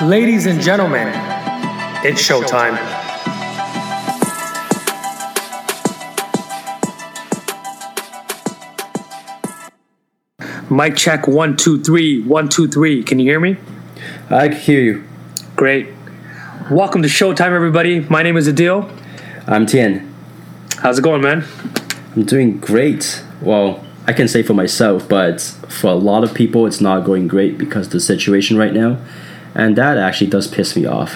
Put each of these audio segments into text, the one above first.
Ladies and gentlemen, it's showtime. Mic check 1 2 3 1 2 3. Can you hear me? I can hear you. Great. Welcome to Showtime, everybody. My name is Adil. I'm Tian. How's it going, man? I'm doing great. Well, I can say for myself, but for a lot of people, it's not going great because of the situation right now, and that actually does piss me off.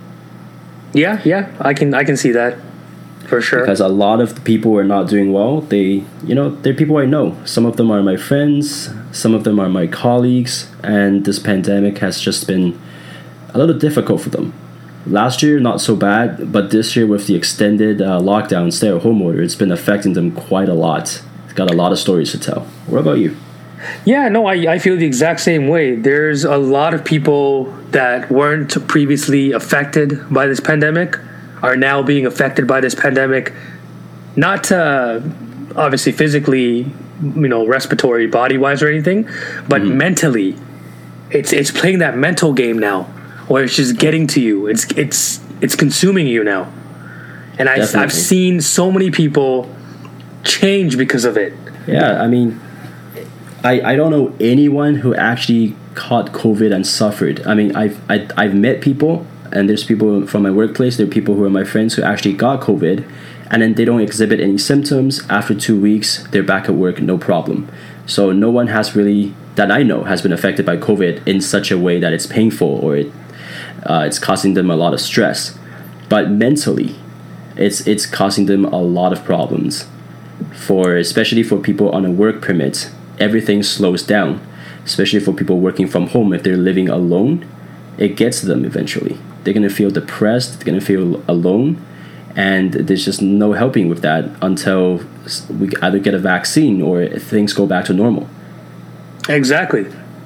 Yeah, I can see that for sure. Because a lot of the people who are not doing well, they're people I know. Some of them are my friends, some of them are my colleagues, and this pandemic has just been a little difficult for them. Last year, not so bad, but this year with the extended lockdown, stay-at-home order, it's been affecting them quite a lot. It's got a lot of stories to tell. What about you? Yeah, no, I feel the exact same way. There's a lot of people that weren't previously affected by this pandemic are now being affected by this pandemic. Not obviously physically, respiratory, body-wise or anything, but mentally. It's playing that mental game now, where it's just getting to you. It's consuming you now. And I've seen so many people change because of it. Yeah, I mean, I don't know anyone who actually caught COVID and suffered. I mean, I've met people, and there's people from my workplace, there are people who are my friends who actually got COVID, and then they don't exhibit any symptoms. After 2 weeks, they're back at work, no problem. So no one has really, that I know, has been affected by COVID in such a way that it's painful or it's causing them a lot of stress. But mentally, it's causing them a lot of problems. Especially for people on a work permit, everything slows down. Especially for people working from home, if they're living alone, it gets to them eventually. They're going to feel depressed, they're going to feel alone, and there's just no helping with that until we either get a vaccine or things go back to normal. Exactly.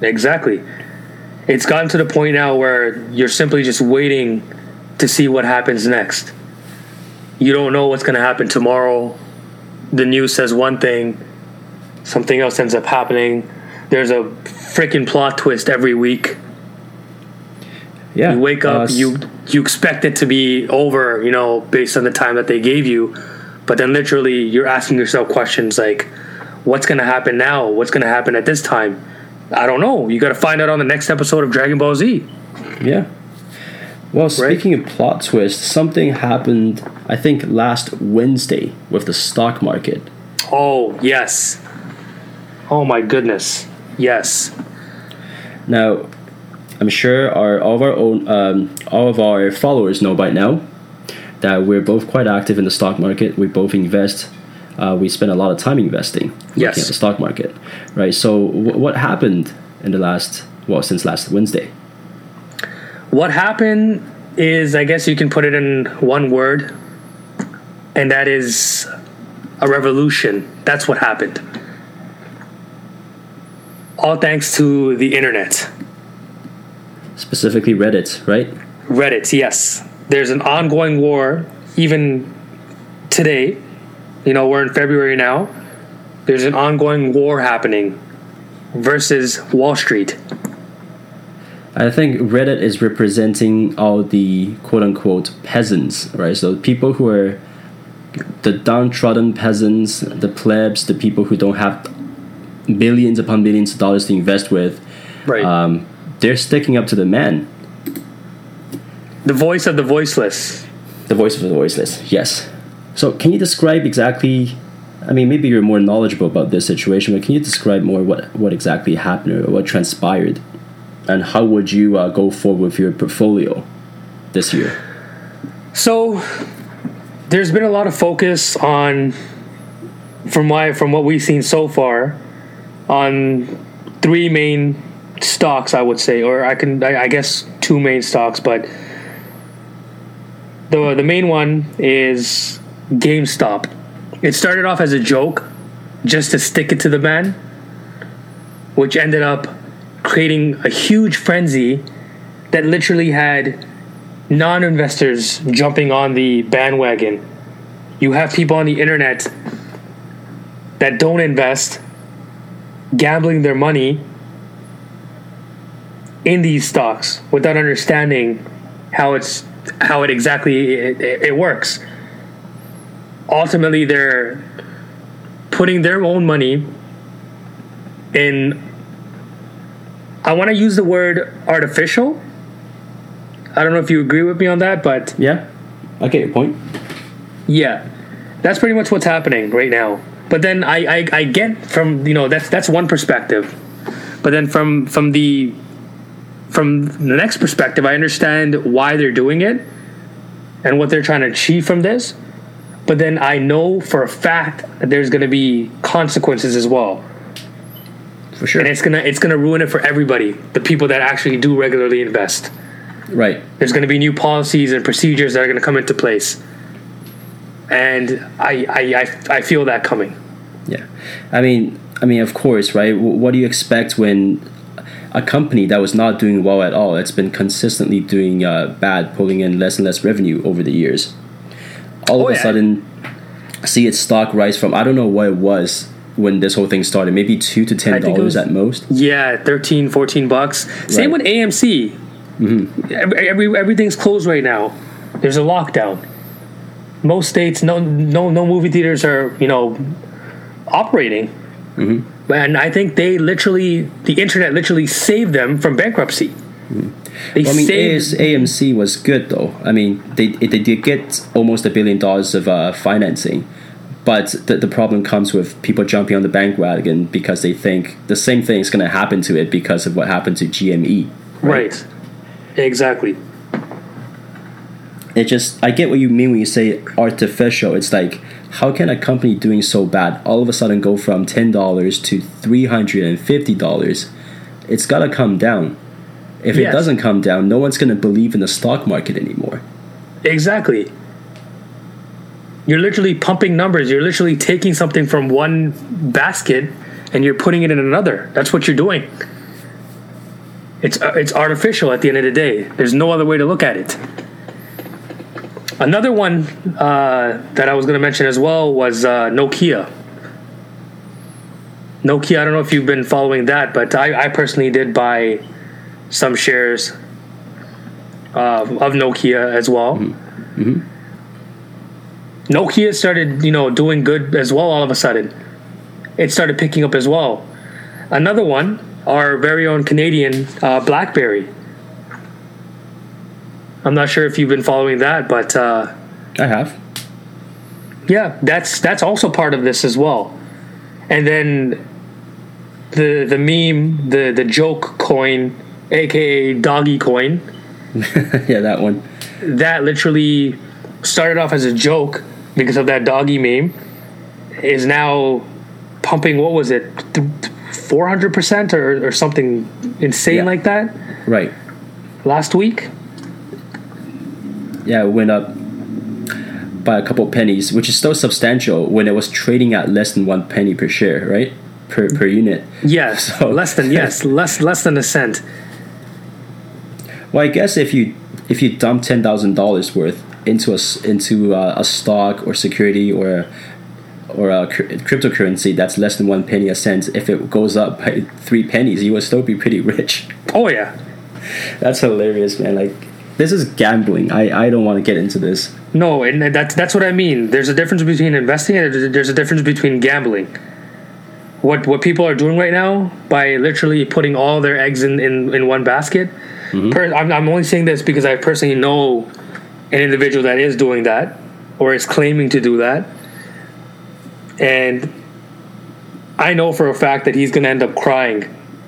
It's gotten to the point now where you're simply just waiting to see what happens next. You don't know what's going to happen tomorrow. The news says one thing, something else ends up happening. There's a freaking plot twist every week. Yeah, you wake up, you expect it to be over, based on the time that they gave you, but then literally you're asking yourself questions like, what's going to happen now? What's going to happen at this time? I don't know. You got to find out on the next episode of Dragon Ball Z. Yeah. Well, speaking of plot twists, something happened, I think, last Wednesday with the stock market. Oh, yes. Oh, my goodness. Yes. Now, I'm sure all of our followers know by now that we're both quite active in the stock market. We both invest. We spend a lot of time investing looking at the stock market, right? So what happened since last Wednesday? What happened is, I guess you can put it in one word, and that is a revolution. That's what happened. All thanks to the internet. Specifically Reddit, right? Reddit, yes. There's an ongoing war, even today. We're in February now. There's an ongoing war happening versus Wall Street. I think Reddit is representing all the quote-unquote peasants, right? So people who are the downtrodden peasants, the plebs, the people who don't have billions upon billions of dollars to invest with. Right. They're sticking up to the man. The voice of the voiceless. The voice of the voiceless, yes. So can you describe exactly, maybe you're more knowledgeable about this situation, but can you describe more what exactly happened or what transpired? And how would you go forward with your portfolio this year? So there's been a lot of focus on, from what we've seen so far, on three main stocks, I would say, or I guess two main stocks, but the main one is GameStop. It started off as a joke, just to stick it to the man, which ended up creating a huge frenzy that literally had non-investors jumping on the bandwagon. You have people on the internet that don't invest, gambling their money, in these stocks without understanding how it exactly it works. Ultimately, they're putting their own money in, I want to use the word artificial. I don't know if you agree with me on that, but Yeah, I get your point. yeah, that's pretty much what's happening right now. But then I get from, that's one perspective. But then from the next perspective, I understand why they're doing it and what they're trying to achieve from this. But then I know for a fact that there's going to be consequences as well. For sure. And it's gonna ruin it for everybody, the people that actually do regularly invest. Right. There's going to be new policies and procedures that are going to come into place. And I feel that coming. Yeah. I mean, of course, right? What do you expect when a company that was not doing well at all, it's been consistently doing bad, pulling in less and less revenue over the years, all of a sudden see its stock rise from, I don't know what it was when this whole thing started, maybe $2 to $10 at most. Yeah, $13-14. Same with AMC. Mm-hmm. Everything's closed right now. There's a lockdown. Most states, no movie theaters are operating. Mm-hmm. And I think the internet literally saved them from bankruptcy. Mm-hmm. AMC was good though. I mean, they did get almost $1 billion of financing, but the problem comes with people jumping on the bandwagon because they think the same thing is going to happen to it because of what happened to GME. Right. Exactly. I get what you mean when you say artificial. It's like, how can a company doing so bad all of a sudden go from $10 to $350? It's got to come down. If it doesn't come down, no one's going to believe in the stock market anymore. Exactly. You're literally pumping numbers. You're literally taking something from one basket and you're putting it in another. That's what you're doing. It's artificial at the end of the day. There's no other way to look at it. Another one that I was going to mention as well was Nokia. Nokia, I don't know if you've been following that, but I personally did buy some shares of Nokia as well. Mm-hmm. Nokia started, doing good as well all of a sudden. It started picking up as well. Another one, our very own Canadian BlackBerry. I'm not sure if you've been following that, but I have. Yeah, that's also part of this as well. And then the meme, the joke coin, aka doggy coin. Yeah, that one. That literally started off as a joke because of that doggy meme, is now pumping, what was it, 400% or something insane like that? Right. Last week? Yeah, it went up by a couple pennies, which is still substantial when it was trading at less than 1 penny per share, right? Per unit. Yes, so, less than a cent. Well, I guess if you dump $10,000 worth into a stock or security or a cryptocurrency that's less than 1 penny a cent, if it goes up by 3 pennies, you will still be pretty rich. Oh yeah, that's hilarious, man. Like, this is gambling. I don't want to get into this. No, and that's what I mean. There's a difference between investing and there's a difference between gambling. What people are doing right now by literally putting all their eggs in one basket. Mm-hmm. I'm only saying this because I personally know an individual that is doing that or is claiming to do that. And I know for a fact that he's going to end up crying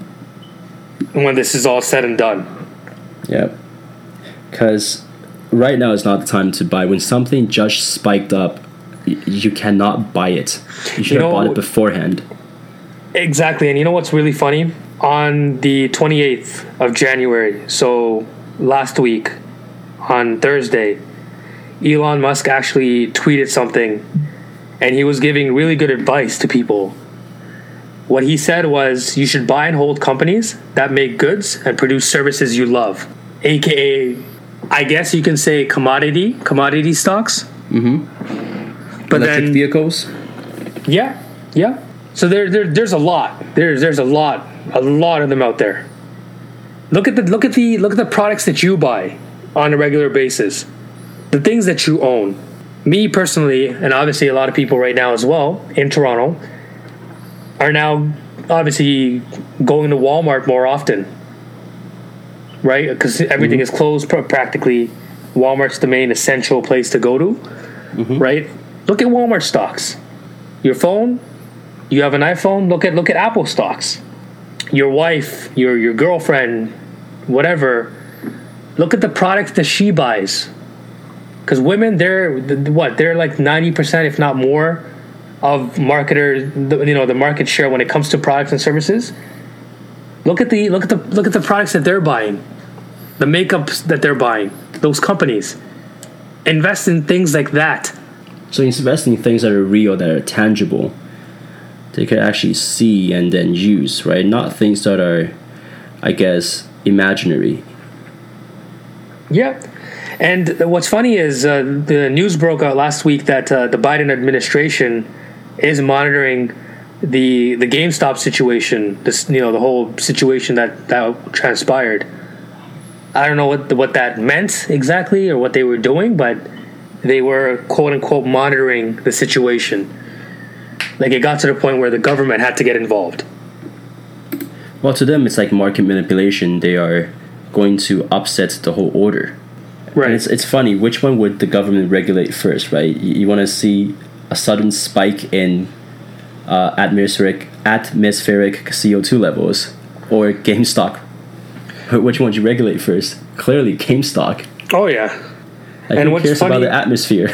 when this is all said and done. Yep. Because right now is not the time to buy. When something just spiked up, you cannot buy it. You should have bought it beforehand. Exactly. And you know what's really funny? On the 28th of January, so last week, on Thursday, Elon Musk actually tweeted something, and he was giving really good advice to people. What he said was, you should buy and hold companies that make goods and produce services you love, aka, I guess you can say commodity stocks. Mm-hmm. But electric vehicles. Yeah. So there's a lot. There's a lot of them out there. Look at the products that you buy on a regular basis. The things that you own. Me personally, and obviously a lot of people right now as well in Toronto, are now obviously going to Walmart more often, right? Because everything is closed practically. Walmart's the main essential place to go to, right? Look at Walmart stocks. Your phone, you have an iPhone. Look at Apple stocks. Your wife, your girlfriend, whatever. Look at the products that she buys. Because women, they're like 90%, if not more, of marketers. The market share when it comes to products and services. Look at the products that they're buying, the makeups that they're buying. Those companies invest in things like that. So invest in things that are real, that are tangible, they can actually see and then use, right? Not things that are, I guess, imaginary. Yeah. And what's funny is the news broke out last week that the Biden administration is monitoring the GameStop situation, the whole situation that transpired. I don't know what that meant exactly or what they were doing, but they were quote unquote monitoring the situation. Like it got to the point where the government had to get involved. Well, to them, it's like market manipulation. They are going to upset the whole order. Right. And it's funny, which one would the government regulate first, right? You want to see a sudden spike in atmospheric CO2 levels or GameStop? Which one would you regulate first? Clearly, GameStop. Oh, yeah. Like, and who cares about the atmosphere?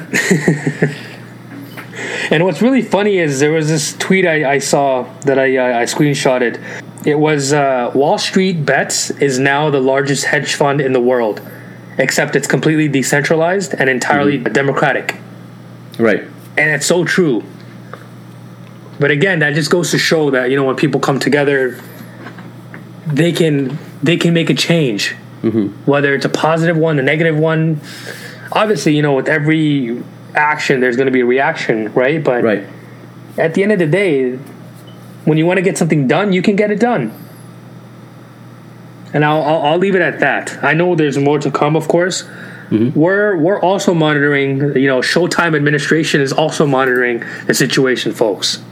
And what's really funny is there was this tweet I saw that I screenshotted. It was Wall Street Bets is now the largest hedge fund in the world, except it's completely decentralized and entirely democratic. Right. And it's so true. But again, that just goes to show that, when people come together, they can make a change. Whether it's a positive one, a negative one. Obviously, with every action, there's going to be a reaction, right? But right. At the end of the day, when you want to get something done, you can get it done. And I'll leave it at that. I know there's more to come, of course. We're also monitoring. Showtime administration is also monitoring the situation, folks.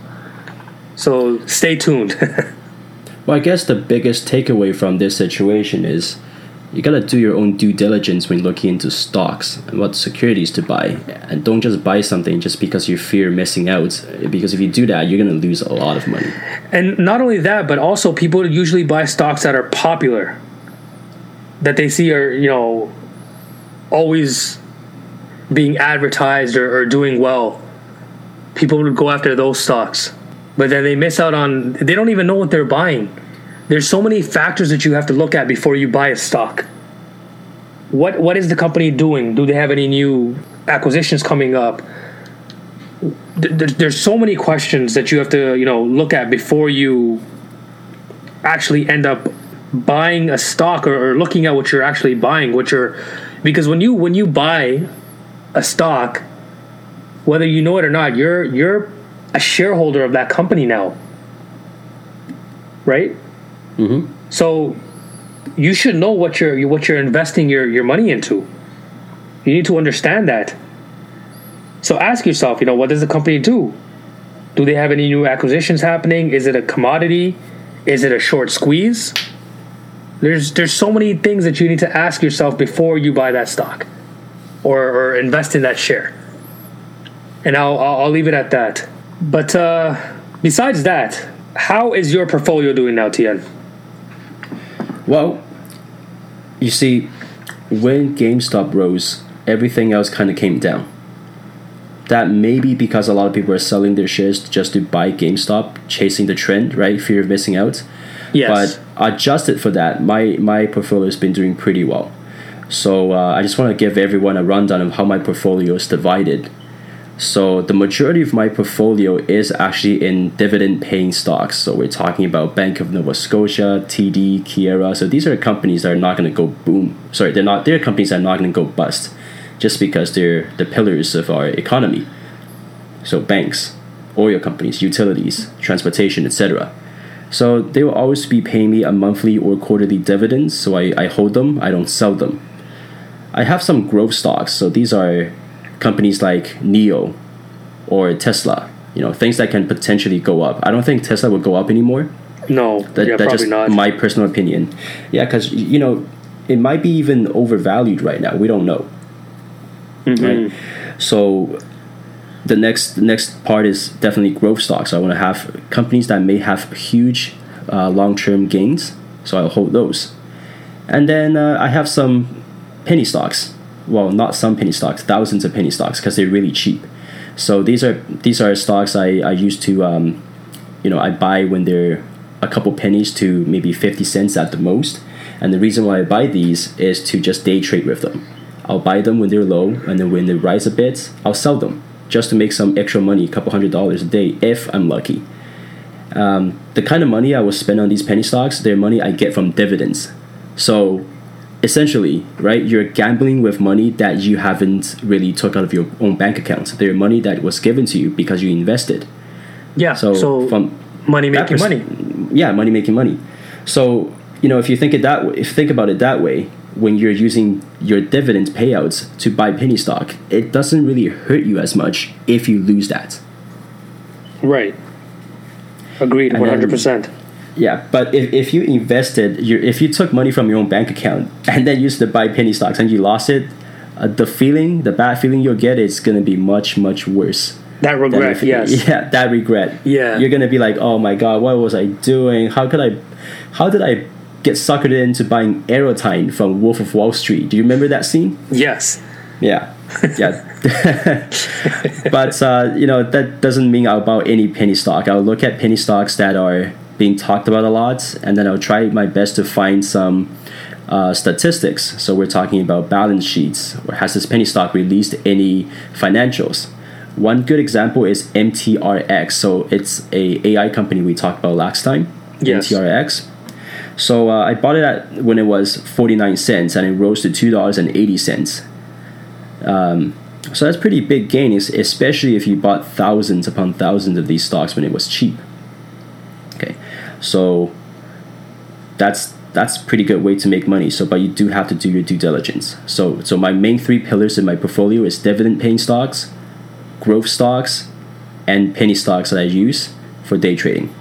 So stay tuned. Well, I guess the biggest takeaway from this situation is you got to do your own due diligence when looking into stocks and what securities to buy. And don't just buy something just because you fear missing out. Because if you do that, you're going to lose a lot of money. And not only that, but also people usually buy stocks that are popular, that they see are, always being advertised or doing well. People would go after those stocks. But then they miss out on, they don't even know what they're buying. There's so many factors that you have to look at before you buy a stock. What is the company doing? Do they have any new acquisitions coming up? There's so many questions that you have to, look at before you actually end up buying a stock or looking at what you're actually buying, because when you buy a stock, whether you know it or not, you're a shareholder of that company now, right? So you should know what you're investing your money into. You need to understand that. So ask yourself, what does the company do? Do they have any new acquisitions happening? Is it a commodity? Is it a short squeeze? There's so many things that you need to ask yourself before you buy that stock or invest in that share. And I'll leave it at that. But besides that, how is your portfolio doing now, Tian? Well, you see, when GameStop rose, everything else kind of came down. That may be because a lot of people are selling their shares just to buy GameStop, chasing the trend, right? Fear of missing out. Yes. But adjusted for that, my portfolio has been doing pretty well. So I just want to give everyone a rundown of how my portfolio is divided. So the majority of my portfolio is actually in dividend-paying stocks. So we're talking about Bank of Nova Scotia, TD, Keyera. So these are companies that are not going to go boom. Sorry, they're companies that are not going to go bust just because they're the pillars of our economy. So banks, oil companies, utilities, transportation, etc. So they will always be paying me a monthly or quarterly dividends. So I hold them. I don't sell them. I have some growth stocks. So these are companies like NIO or Tesla. Things that can potentially go up. I don't think Tesla will go up anymore. No, that's probably just not. My personal opinion. Yeah, because it might be even overvalued right now. We don't know. Right? So the next part is definitely growth stocks. I want to have companies that may have huge long-term gains, so I'll hold those. And then I have some penny stocks. Well, not some penny stocks, thousands of penny stocks, because they're really cheap. So these are stocks I used to I buy when they're a couple pennies to maybe 50 cents at the most. And the reason why I buy these is to just day trade with them. I'll buy them when they're low, and then when they rise a bit, I'll sell them just to make some extra money, a couple $100 a day if I'm lucky. The kind of money I will spend on these penny stocks, they're money I get from dividends. So essentially, right, you're gambling with money that you haven't really took out of your own bank account. They're money that was given to you because you invested. Yeah, so from money making money. Yeah, money making money. So, if you think about it that way, when you're using your dividend payouts to buy penny stock, it doesn't really hurt you as much if you lose that. Right. Agreed, 100%. Yeah, but if you invested, if you took money from your own bank account and then used to buy penny stocks and you lost it, the bad feeling you'll get is going to be much, much worse. That regret, yes. Yeah, that regret. Yeah. You're going to be like, oh my God, what was I doing? How did I get suckered into buying Aerotyne from Wolf of Wall Street? Do you remember that scene? Yes. Yeah. Yeah. But, that doesn't mean I'll buy any penny stock. I'll look at penny stocks that are being talked about a lot, and then I'll try my best to find some statistics. So we're talking about balance sheets, or has this penny stock released any financials? One good example is MTRX. So it's a AI company we talked about last time. Yes. MTRX. So I bought it when it was 49 cents, and it rose to $2.80. So that's pretty big gain, especially if you bought thousands upon thousands of these stocks when it was cheap. Okay, so that's pretty good way to make money. So, but you do have to do your due diligence. So my main 3 pillars in my portfolio is dividend paying stocks, growth stocks, and penny stocks that I use for day trading.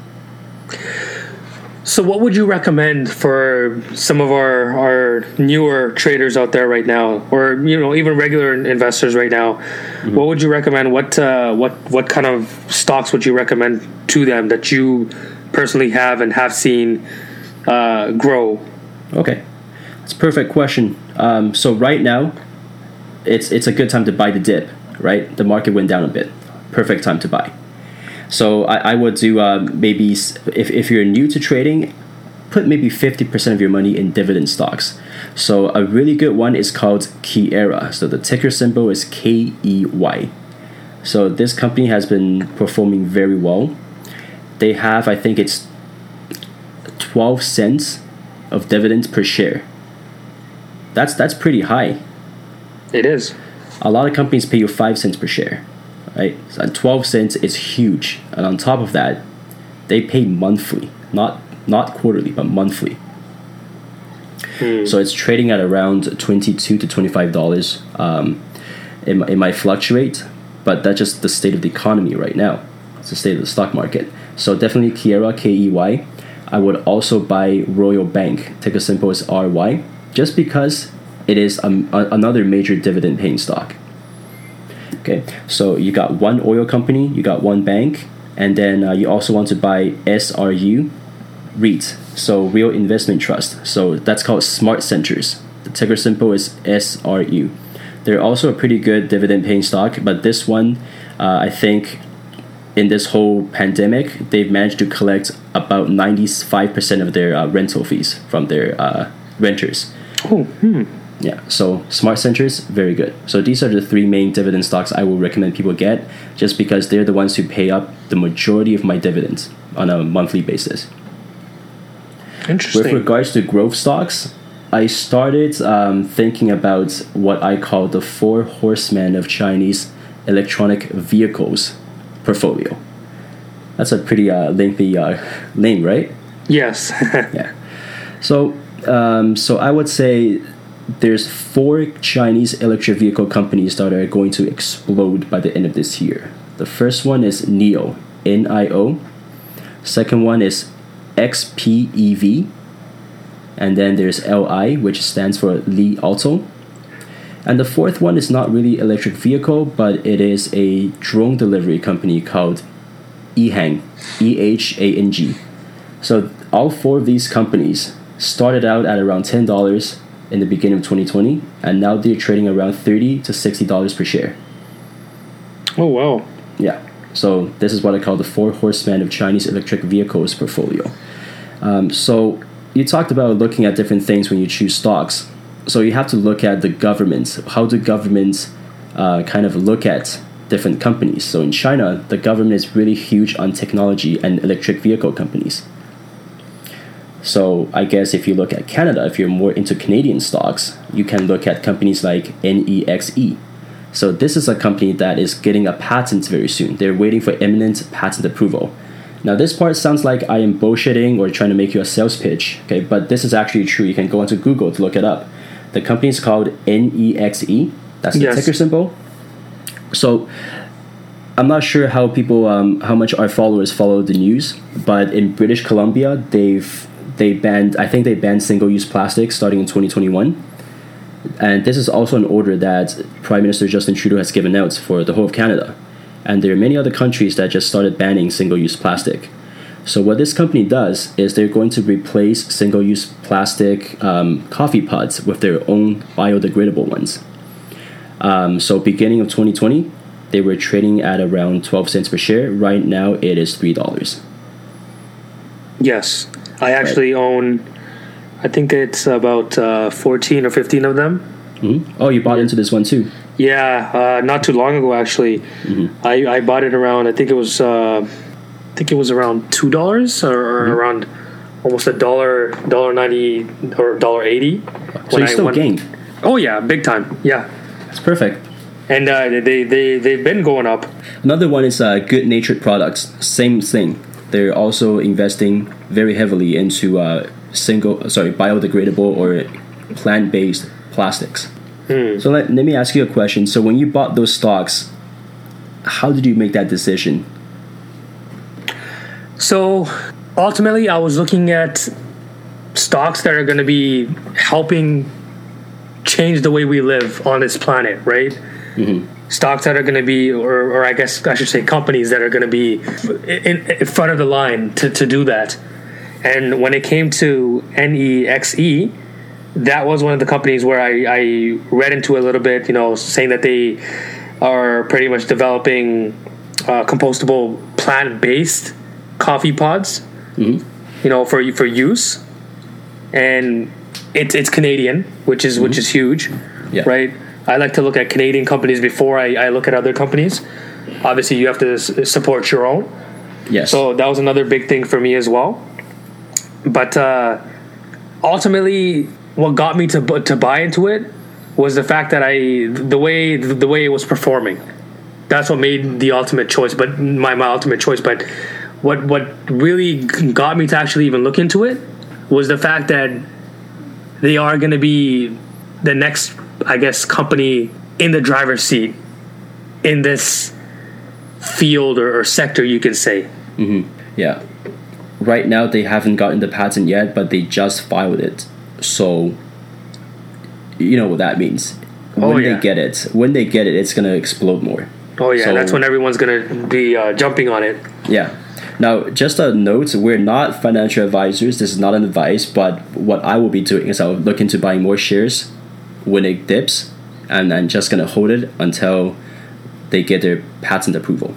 So what would you recommend for some of our newer traders out there right now, or even regular investors right now? Mm-hmm. What would you recommend? What kind of stocks would you recommend to them that you personally have and have seen grow? Okay, that's a perfect question. So right now, it's a good time to buy the dip. Right, the market went down a bit. Perfect time to buy. So I would do maybe if you're new to trading, put maybe 50% of your money in dividend stocks. So a really good one is called Keyera. So the ticker symbol is KEY. So this company has been performing very well. They have, I think it's 12 cents of dividends per share. That's pretty high. It is. A lot of companies pay you 5 cents per share. Right, so 12 cents is huge, and on top of that, they pay monthly, not quarterly, but monthly. So it's trading at around $22 to $25. It might fluctuate, but that's just the state of the economy right now. It's the state of the stock market. So definitely Keyera, KEY. I would also buy Royal Bank, ticker symbol is RY, just because it is another major dividend paying stock. Okay, so you got one oil company, you got one bank, and then you also want to buy SRU REIT, so Real Investment Trust. So that's called Smart Centers. The ticker symbol is SRU. They're also a pretty good dividend-paying stock, but this one, I think, in this whole pandemic, they've managed to collect about 95% of their rental fees from their renters. Yeah, so Smart Centers, very good. So these are the 3 main dividend stocks I will recommend people get, just because they're the ones who pay up the majority of my dividends on a monthly basis. Interesting. With regards to growth stocks, I started thinking about what I call the 4 horsemen of Chinese electronic vehicles portfolio. That's a pretty lengthy name, right? Yes. Yeah. So I would say there's 4 Chinese electric vehicle companies that are going to explode by the end of this year. The first one is NIO, N-I-O. Second one is XPEV. And then there's LI, which stands for Li Auto. And the fourth one is not really electric vehicle, but it is a drone delivery company called EHang, E-H-A-N-G. So all 4 of these companies started out at around $10 in the beginning of 2020, and now they're trading around $30 to $60 per share. Oh, wow. Yeah. So this is what I call the 4 horsemen of Chinese electric vehicles portfolio. So you talked about looking at different things when you choose stocks. So you have to look at the governments. How do governments kind of look at different companies? So in China, the government is really huge on technology and electric vehicle companies. So I guess if you look at Canada, if you're more into Canadian stocks, you can look at companies like NEXE. So this is a company that is getting a patent very soon. They're waiting for imminent patent approval. Now this part sounds like I am bullshitting or trying to make you a sales pitch, okay? But this is actually true. You can go onto Google to look it up. The company is called NEXE. That's the ticker symbol. So I'm not sure how people, how much our followers follow the news, but in British Columbia, they banned single-use plastic starting in 2021. And this is also an order that Prime Minister Justin Trudeau has given out for the whole of Canada. And there are many other countries that just started banning single-use plastic. So what this company does is they're going to replace single-use plastic coffee pods with their own biodegradable ones. So beginning of 2020, they were trading at around 12 cents per share. Right now, it is $3. Yes. I actually own, I think it's about 14 or 15 of them. Mm-hmm. Oh, you bought into this one too? Yeah, not too long ago actually. Mm-hmm. I bought it around, I think it was around $2 or around almost $1.90 or $1.80. So you still gained? Oh yeah, big time. Yeah, that's perfect. And they've been going up. Another one is Good Natured Products. Same thing. They're also investing very heavily into biodegradable or plant-based plastics. So let me ask you a question. So when you bought those stocks, how did you make that decision? So ultimately, I was looking at stocks that are going to be helping change the way we live on this planet, right? Mm-hmm. Stocks that are going to be, or I guess I should say companies that are going to be in front of the line to do that. And when it came to NEXE, that was one of the companies where I read into a little bit, saying that they are pretty much developing compostable plant-based coffee pods, for use. And it's Canadian, which is huge, right? I like to look at Canadian companies before I look at other companies. Obviously, you have to support your own. Yes. So that was another big thing for me as well. But ultimately, what got me to buy into it was the fact that the way it was performing. That's what made the ultimate choice. But my ultimate choice. But what really got me to actually even look into it was the fact that they are going to be the next, I guess, company in the driver's seat in this field or sector, you can say. Mm-hmm. Yeah. Right now, they haven't gotten the patent yet, but they just filed it. So, you know what that means. When they get it, it's going to explode more. Oh, yeah. So, that's when everyone's going to be jumping on it. Yeah. Now, just a note, we're not financial advisors. This is not an advice, but what I will be doing is I'll look into buying more shares when it dips, and I'm just going to hold it until they get their patent approval.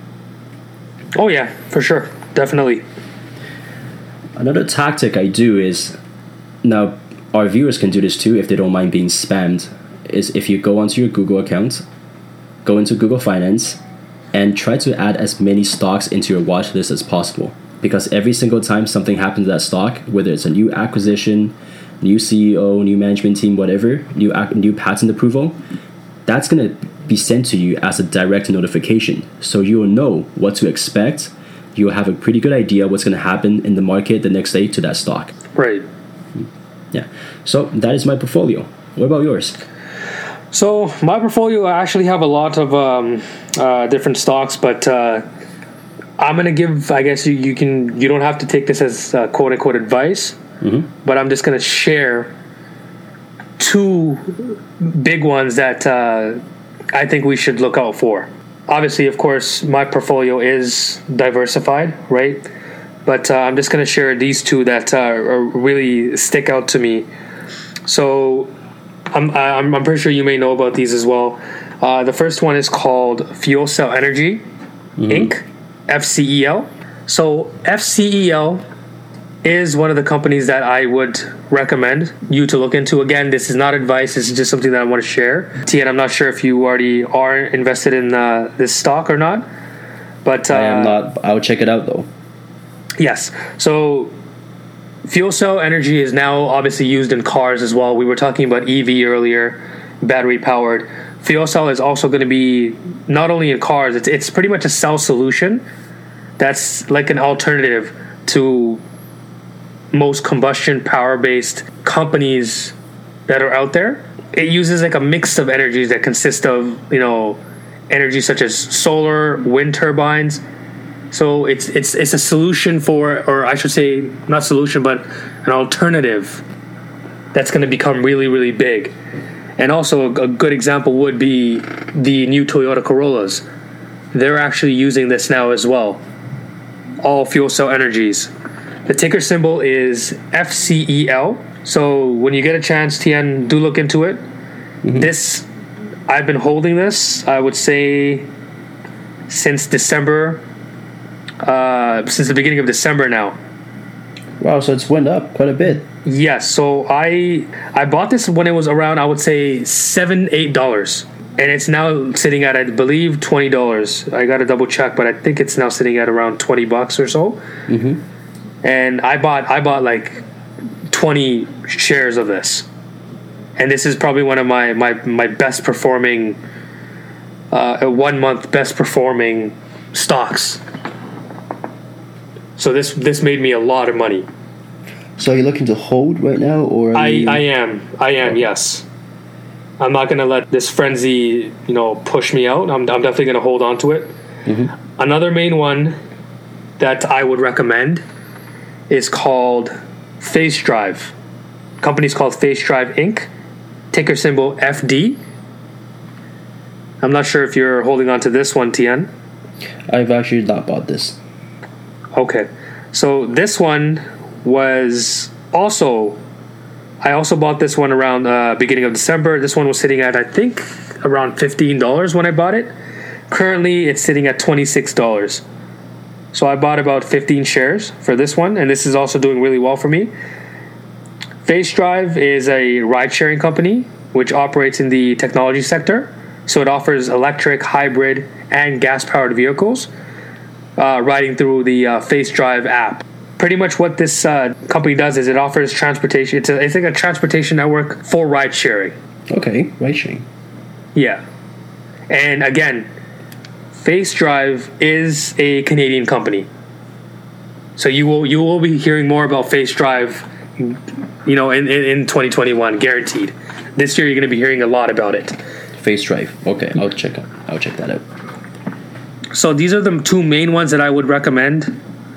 Oh, yeah, for sure. Definitely. Another tactic I do is, now our viewers can do this too if they don't mind being spammed, is if you go onto your Google account, go into Google Finance, and try to add as many stocks into your watch list as possible. Because every single time something happens to that stock, whether it's a new acquisition, new CEO, new management team, whatever, new patent approval, that's going to be sent to you as a direct notification. So you'll know what to expect you'll have a pretty good idea what's going to happen in the market the next day to that stock. Right. Yeah. So that is my portfolio. What about yours? So my portfolio, I actually have a lot of different stocks, but I'm gonna give. I guess you don't have to take this as quote unquote advice, but I'm just gonna share two big ones that I think we should look out for. Obviously, of course, my portfolio is diversified, right? But I'm just gonna share these two that really stick out to me. So I'm pretty sure you may know about these as well. The first one is called FuelCell Energy Inc. FCEL. So FCEL is one of the companies that I would recommend you to look into. Again, this is not advice. This is just something that I want to share. Tien, I'm not sure if you already are invested in this stock or not. But I am not. I'll check it out though. Yes. So fuel cell energy is now obviously used in cars as well. We were talking about EV earlier, battery powered. Fuel cell is also going to be not only in cars, it's pretty much a cell solution that's like an alternative to most combustion power based companies that are out there. It uses like a mix of energies that consist of, energy such as solar, wind turbines. So it's a solution for, or I should say, not solution, but an alternative that's going to become really, really big. And also a good example would be the new Toyota Corollas. They're actually using this now as well. All fuel cell energies. The ticker symbol is FCEL. So when you get a chance, Tien, do look into it. This, I've been holding this, I would say, since December. Since the beginning of December now. Wow, so it's went up quite a bit. Yes, so I bought this when it was around, I would say $7-8, and it's now sitting at, I believe, $20. I got to double check, but I think it's now sitting at around $20 or so. And I bought like 20 shares of this, and this is probably one of my best performing, 1 month best performing stocks. So this made me a lot of money. So are you looking to hold right now, or I am, yes. I'm not going to let this frenzy, push me out. I'm definitely going to hold on to it. Another main one that I would recommend is called Face Drive. Company's called Face Drive Inc. Ticker symbol FD. I'm not sure if you're holding on to this one, Tien. I've actually not bought this. Okay, so this one was also, I also bought this one around beginning of December. This one was sitting at, I think, around $15 when I bought it. Currently, it's sitting at $26. So I bought about 15 shares for this one, and this is also doing really well for me. Face Drive is a ride-sharing company which operates in the technology sector. So it offers electric, hybrid, and gas-powered vehicles riding through the Face Drive app. Pretty much what this company does is it offers transportation. It's like a transportation network for ride sharing. Okay, ride sharing. Yeah. And again, Face Drive is a Canadian company. So you will be hearing more about Face Drive, in 2021, guaranteed. This year you're going to be hearing a lot about it. Face Drive. Okay, I'll check that out. So these are the two main ones that I would recommend.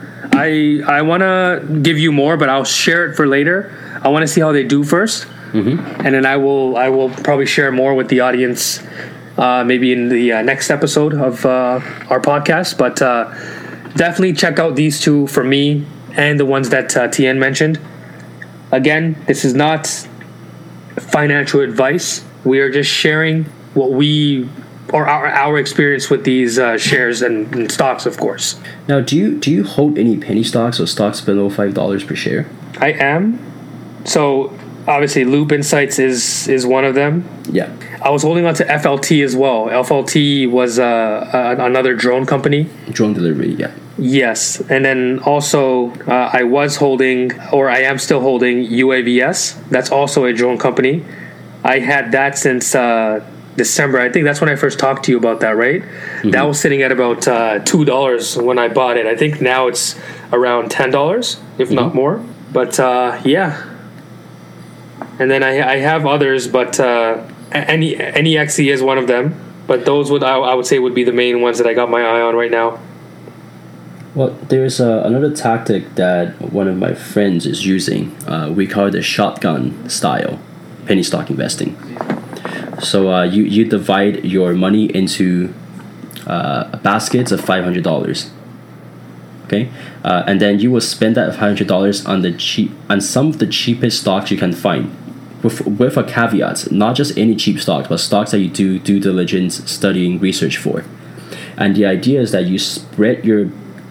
I want to give you more, but I'll share it for later. I want to see how they do first, and then I will probably share more with the audience, maybe in the next episode of our podcast. But definitely check out these two for me and the ones that Tien mentioned. Again, this is not financial advice. We are just sharing what we or our experience with these shares and stocks, of course. Now, do you hold any penny stocks or stocks below $5 per share? I am. So obviously, Loop Insights is one of them. Yeah. I was holding on to FLT as well. FLT was another drone company. Drone delivery, yeah. Yes, and then also I was holding, or I am still holding, UAVS. That's also a drone company. I had that since December. I think that's when I first talked to you about that, right? That was sitting at about $2 when I bought it. I think now it's around $10, if not more. But yeah. And then I have others, but NEXE is one of them. But those I would say would be the main ones that I got my eye on right now. Well, there's another tactic that one of my friends is using. We call it the shotgun style penny stock investing. So you divide your money into baskets of $500. Okay, and then you will spend that $500 on some of the cheapest stocks you can find, with a caveat: not just any cheap stocks, but stocks that you do due diligence, studying, research for. And the idea is that you spread your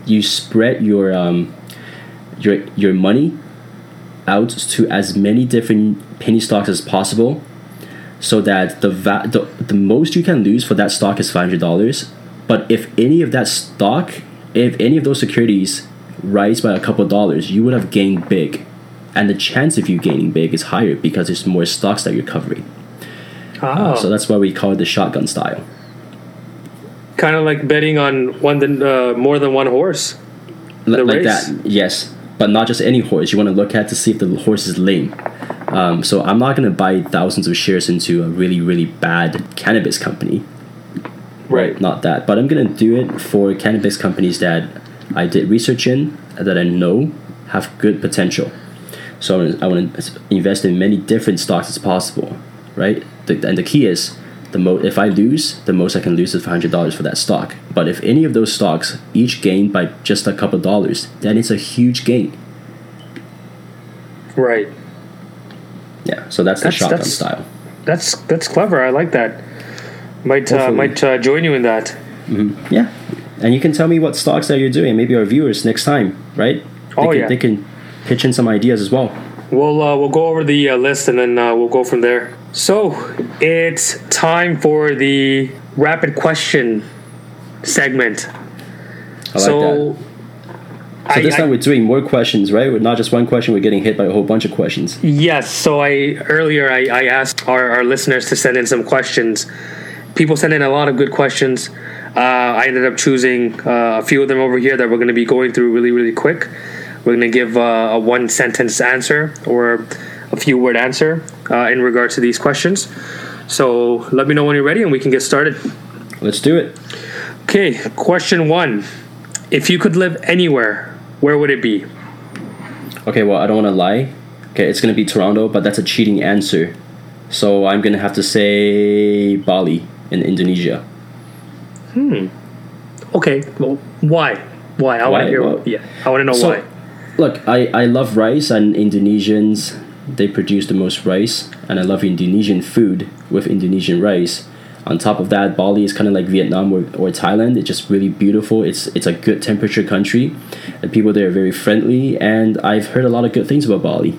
money out to as many different penny stocks as possible, so that the most you can lose for that stock is $500. But if any of those securities rise by a couple of dollars, you would have gained big, and the chance of you gaining big is higher because there's more stocks that you're covering. So that's why we call it the shotgun style. Kind of like betting on more than one horse. Like race. That, yes. But not just any horse. You want to look at to see if the horse is lame. So I'm not going to buy thousands of shares into a really, really bad cannabis company. Right. Not that. But I'm going to do it for cannabis companies that I did research in, that I know have good potential. So I want to invest in many different stocks as possible. Right? And the key is, if I lose, the most I can lose is $500 for that stock. But if any of those stocks each gain by just a couple of dollars, then it's a huge gain. Right. Yeah. So that's the shotgun style. That's clever. I like that. Might join you in that. Mm-hmm. Yeah. And you can tell me what stocks that you're doing. Maybe our viewers next time, right? They can pitch in some ideas as well. We'll go over the list, and then we'll go from there. So it's time for the rapid question segment. I like that. So this time we're doing more questions, right? We're not just one question, we're getting hit by a whole bunch of questions. Yes. So earlier I asked our listeners to send in some questions. People sent in a lot of good questions. I ended up choosing a few of them over here that we're going to be going through really, really quick. We're going to give a one-sentence answer or a few-word answer in regards to these questions. So let me know when you're ready and we can get started. Let's do it. Okay, question 1. If you could live anywhere, where would it be? Okay, well, I don't want to lie. Okay, it's going to be Toronto, but that's a cheating answer. So I'm going to have to say Bali in Indonesia. Okay, well, why? I want to hear. Well, I want to know why. Look, I love rice, and Indonesians, they produce the most rice, and I love Indonesian food with Indonesian rice. On top of that, Bali is kind of like Vietnam or Thailand. It's just really beautiful. It's a good temperature country. The people there are very friendly, and I've heard a lot of good things about Bali.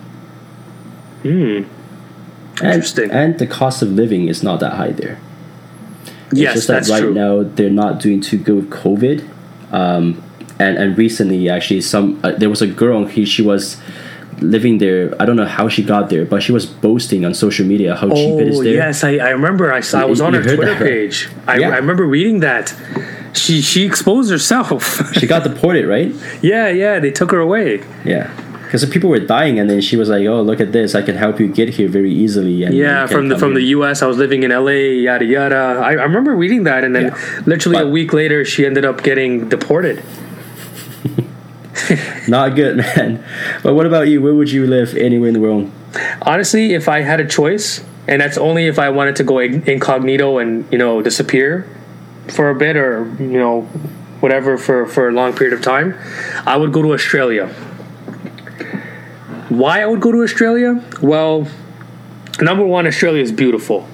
Interesting. And the cost of living is not that high there. Yes, it's just that right true. now they're not doing too good with COVID. And recently, actually, there was a girl. She was living there. I don't know how she got there, but she was boasting on social media how cheap it is there. Yes, I remember. I was on her Twitter page. I remember reading that. She exposed herself. She got deported, right? Yeah. They took her away. Yeah. Because the people were dying, and then she was like, "Oh, look at this! I can help you get here very easily." And from the U.S. I was living in L.A. Yada yada. I remember reading that, and then literally a week later, she ended up getting deported. Not good, man. But what about you? Where would you live anywhere in the world? Honestly, if I had a choice, and that's only if I wanted to go incognito and disappear for a bit, or whatever for a long period of time, I would go to Australia. Why I would go to Australia? Well, number one, Australia is beautiful.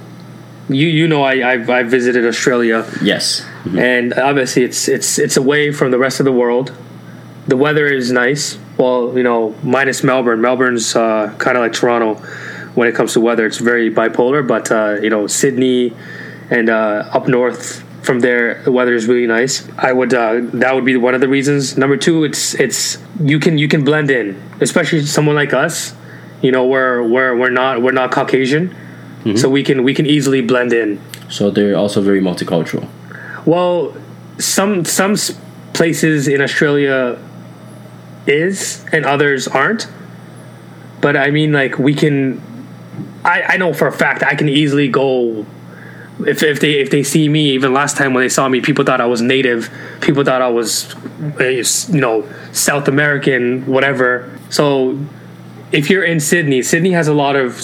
I visited Australia. Yes. Mm-hmm. And obviously it's away from the rest of the world. The weather is nice. Well, minus Melbourne. Melbourne's kind of like Toronto when it comes to weather. It's very bipolar, but Sydney and up north from there, the weather is really nice. That would be one of the reasons. Number two, it's you can blend in, especially someone like us. We're not Caucasian, so we can easily blend in. So they're also very multicultural. Well, some places in Australia is, and others aren't. But I mean, like, we can. I know for a fact I can easily go. If they see me, even last time when they saw me, people thought I was native. People thought I was, South American, whatever. So if you're in Sydney, Sydney is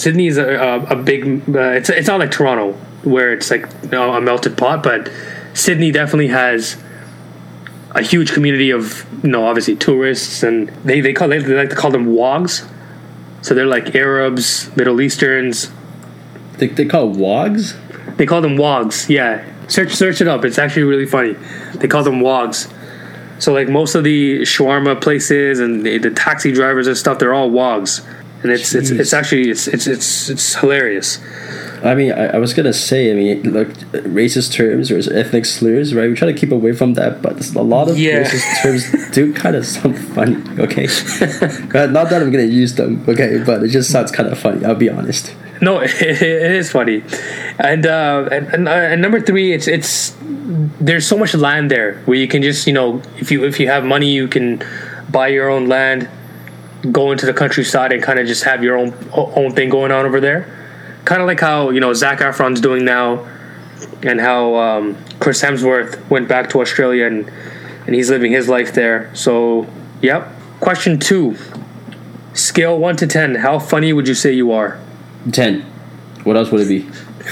a big. It's not like Toronto where it's like a melted pot, but Sydney definitely has a huge community of obviously tourists, and they like to call them WOGs. So they're like Arabs, Middle Easterns. They call WOGs? They call them WOGs, yeah. Search it up. It's actually really funny. They call them WOGs. So like most of the shawarma places and the taxi drivers and stuff, they're all WOGs. And it's actually hilarious. I mean, I was gonna say, like racist terms or ethnic slurs, right? We try to keep away from that, but a lot of racist terms do kind of sound funny. Okay, not that I'm gonna use them, okay, but it just sounds kind of funny. I'll be honest. No, it is funny, and number three, it's there's so much land there where you can just if you have money, you can buy your own land, go into the countryside, and kind of just have your own thing going on over there. Kind of like how Zac Efron's doing now, and how Chris Hemsworth went back to Australia and he's living his life there. So, yep. Question 2. Scale 1 to 10. How funny would you say you are? 10. What else would it be?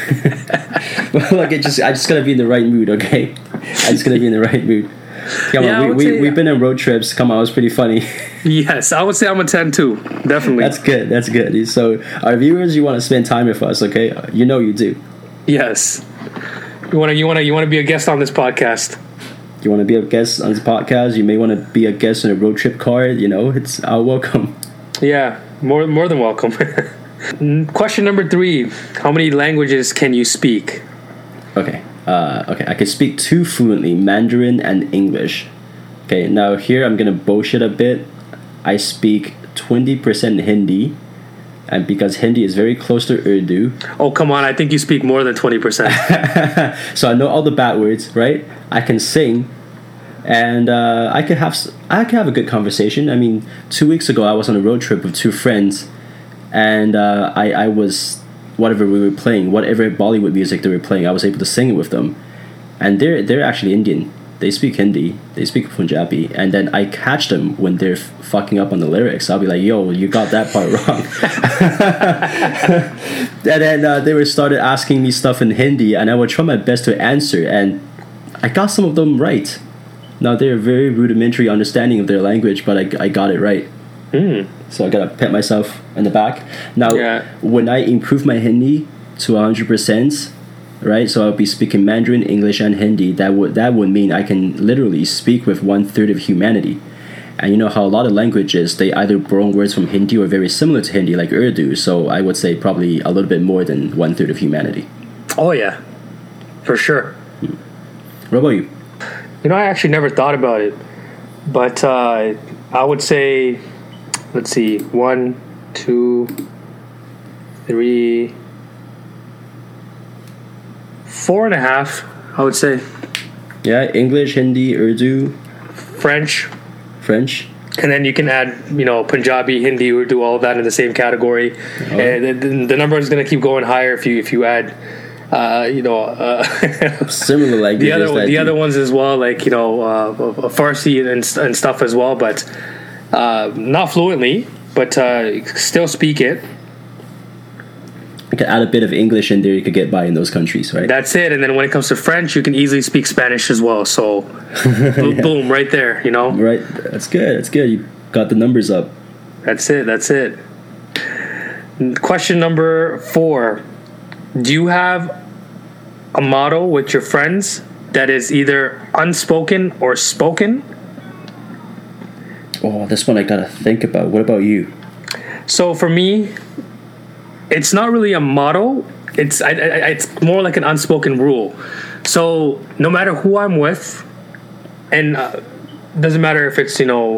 Well, like I just gotta be in the right mood, okay? I just gotta be in the right mood. Come on, we've been on road trips. Come on, it was pretty funny. Yes, I would say I'm a 10 too. Definitely. That's good. So our viewers, you want to spend time with us, okay? You do. Yes. You want to be a guest on this podcast. You want to be a guest on this podcast? You may want to be a guest on a road trip card. It's our welcome. Yeah, more than welcome. Question number 3. How many languages can you speak? Okay, I can speak 2 fluently, Mandarin and English. Okay, now here I'm going to bullshit a bit. I speak 20% Hindi, and because Hindi is very close to Urdu. Oh, come on, I think you speak more than 20%. So I know all the bad words, right? I can sing, and I can have a good conversation. I mean, 2 weeks ago I was on a road trip with 2 friends, and I was... whatever we were playing, whatever Bollywood music they were playing, I was able to sing it with them. And they're actually Indian. They speak Hindi, they speak Punjabi, and then I catch them when they're fucking up on the lyrics. I'll be like, yo, you got that part wrong. And then they started asking me stuff in Hindi, and I would try my best to answer, and I got some of them right. Now, they're very rudimentary understanding of their language, but I got it right. So I gotta pat myself in the back. Now, when I improve my Hindi to 100%, right? So I'll be speaking Mandarin, English, and Hindi. That would mean I can literally speak with 1/3 of humanity. And you know how a lot of languages, they either borrow words from Hindi or very similar to Hindi, like Urdu. So I would say probably a little bit more than 1/3 of humanity. Oh yeah, for sure. What about you? I actually never thought about it, but I would say, let's see, 1, 2, 3, 4.5, I would say. Yeah, English, Hindi, Urdu, French. And then you can add, Punjabi, Hindi, Urdu, all of that in the same category. Oh. And the number is going to keep going higher if you add, similar languages. The other ones as well, like Farsi and stuff as well, but not fluently, but still speak it. You could add a bit of English in there, you could get by in those countries, right? That's it. And then when it comes to French, you can easily speak Spanish as well. So, boom, right there, Right. That's good. You got the numbers up. That's it. Question number 4. Do you have a motto with your friends that is either unspoken or spoken? Oh, this one I gotta think about. What about you? So for me, it's not really a motto. It's more like an unspoken rule. So no matter who I'm with, and doesn't matter if it's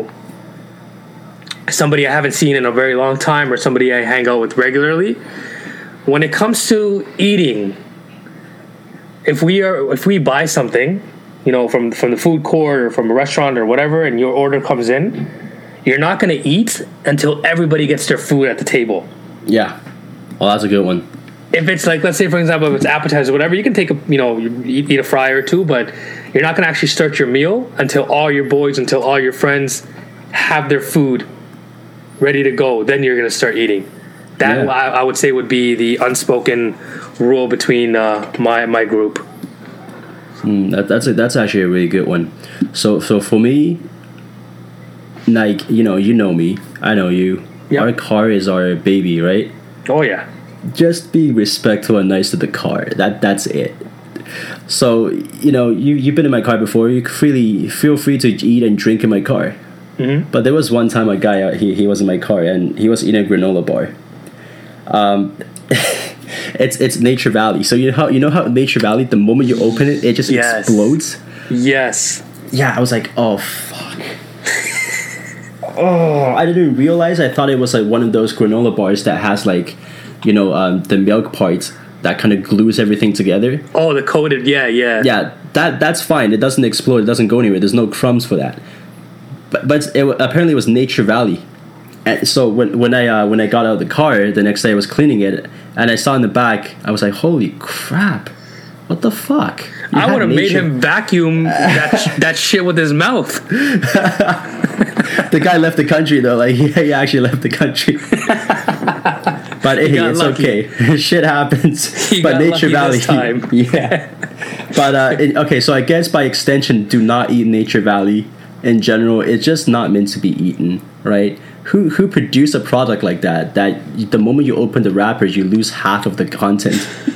somebody I haven't seen in a very long time or somebody I hang out with regularly, when it comes to eating, if we buy something, from the food court or from a restaurant or whatever, and your order comes in, you're not going to eat until everybody gets their food at the table. Yeah. Well, that's a good one. If it's like, let's say for example, if it's appetizer or whatever, you can take you eat a fry or two, but you're not going to actually start your meal until all your friends have their food ready to go. Then you're going to start eating. That I would say would be the unspoken rule between my group. That's actually a really good one. So for me, like you know me, I know you. Yep. Our car is our baby, right? Oh yeah. Just be respectful and nice to the car. That's it. So you've been in my car before. You feel free to eat and drink in my car. Mm-hmm. But there was one time a guy he was in my car and he was eating a granola bar. It's Nature Valley. So you know how Nature Valley, the moment you open it, it just explodes. Yes. Yeah, I was like, oh fuck. Oh, I didn't realize. I thought it was like one of those granola bars that has like, the milk part that kind of glues everything together. Oh, the coated, yeah. Yeah, that's fine. It doesn't explode. It doesn't go anywhere. There's no crumbs for that. But apparently it was Nature Valley. And so when I got out of the car the next day, I was cleaning it and I saw in the back. I was like, holy crap! What the fuck? I would have made him vacuum that shit with his mouth. The guy left the country though. Like he actually left the country. But hey, it's lucky. Okay. Shit happens. But Nature Valley. Time. Yeah. But okay, so I guess by extension, do not eat Nature Valley. In general, it's just not meant to be eaten, right? Who produced a product like that the moment you open the wrappers, you lose half of the content?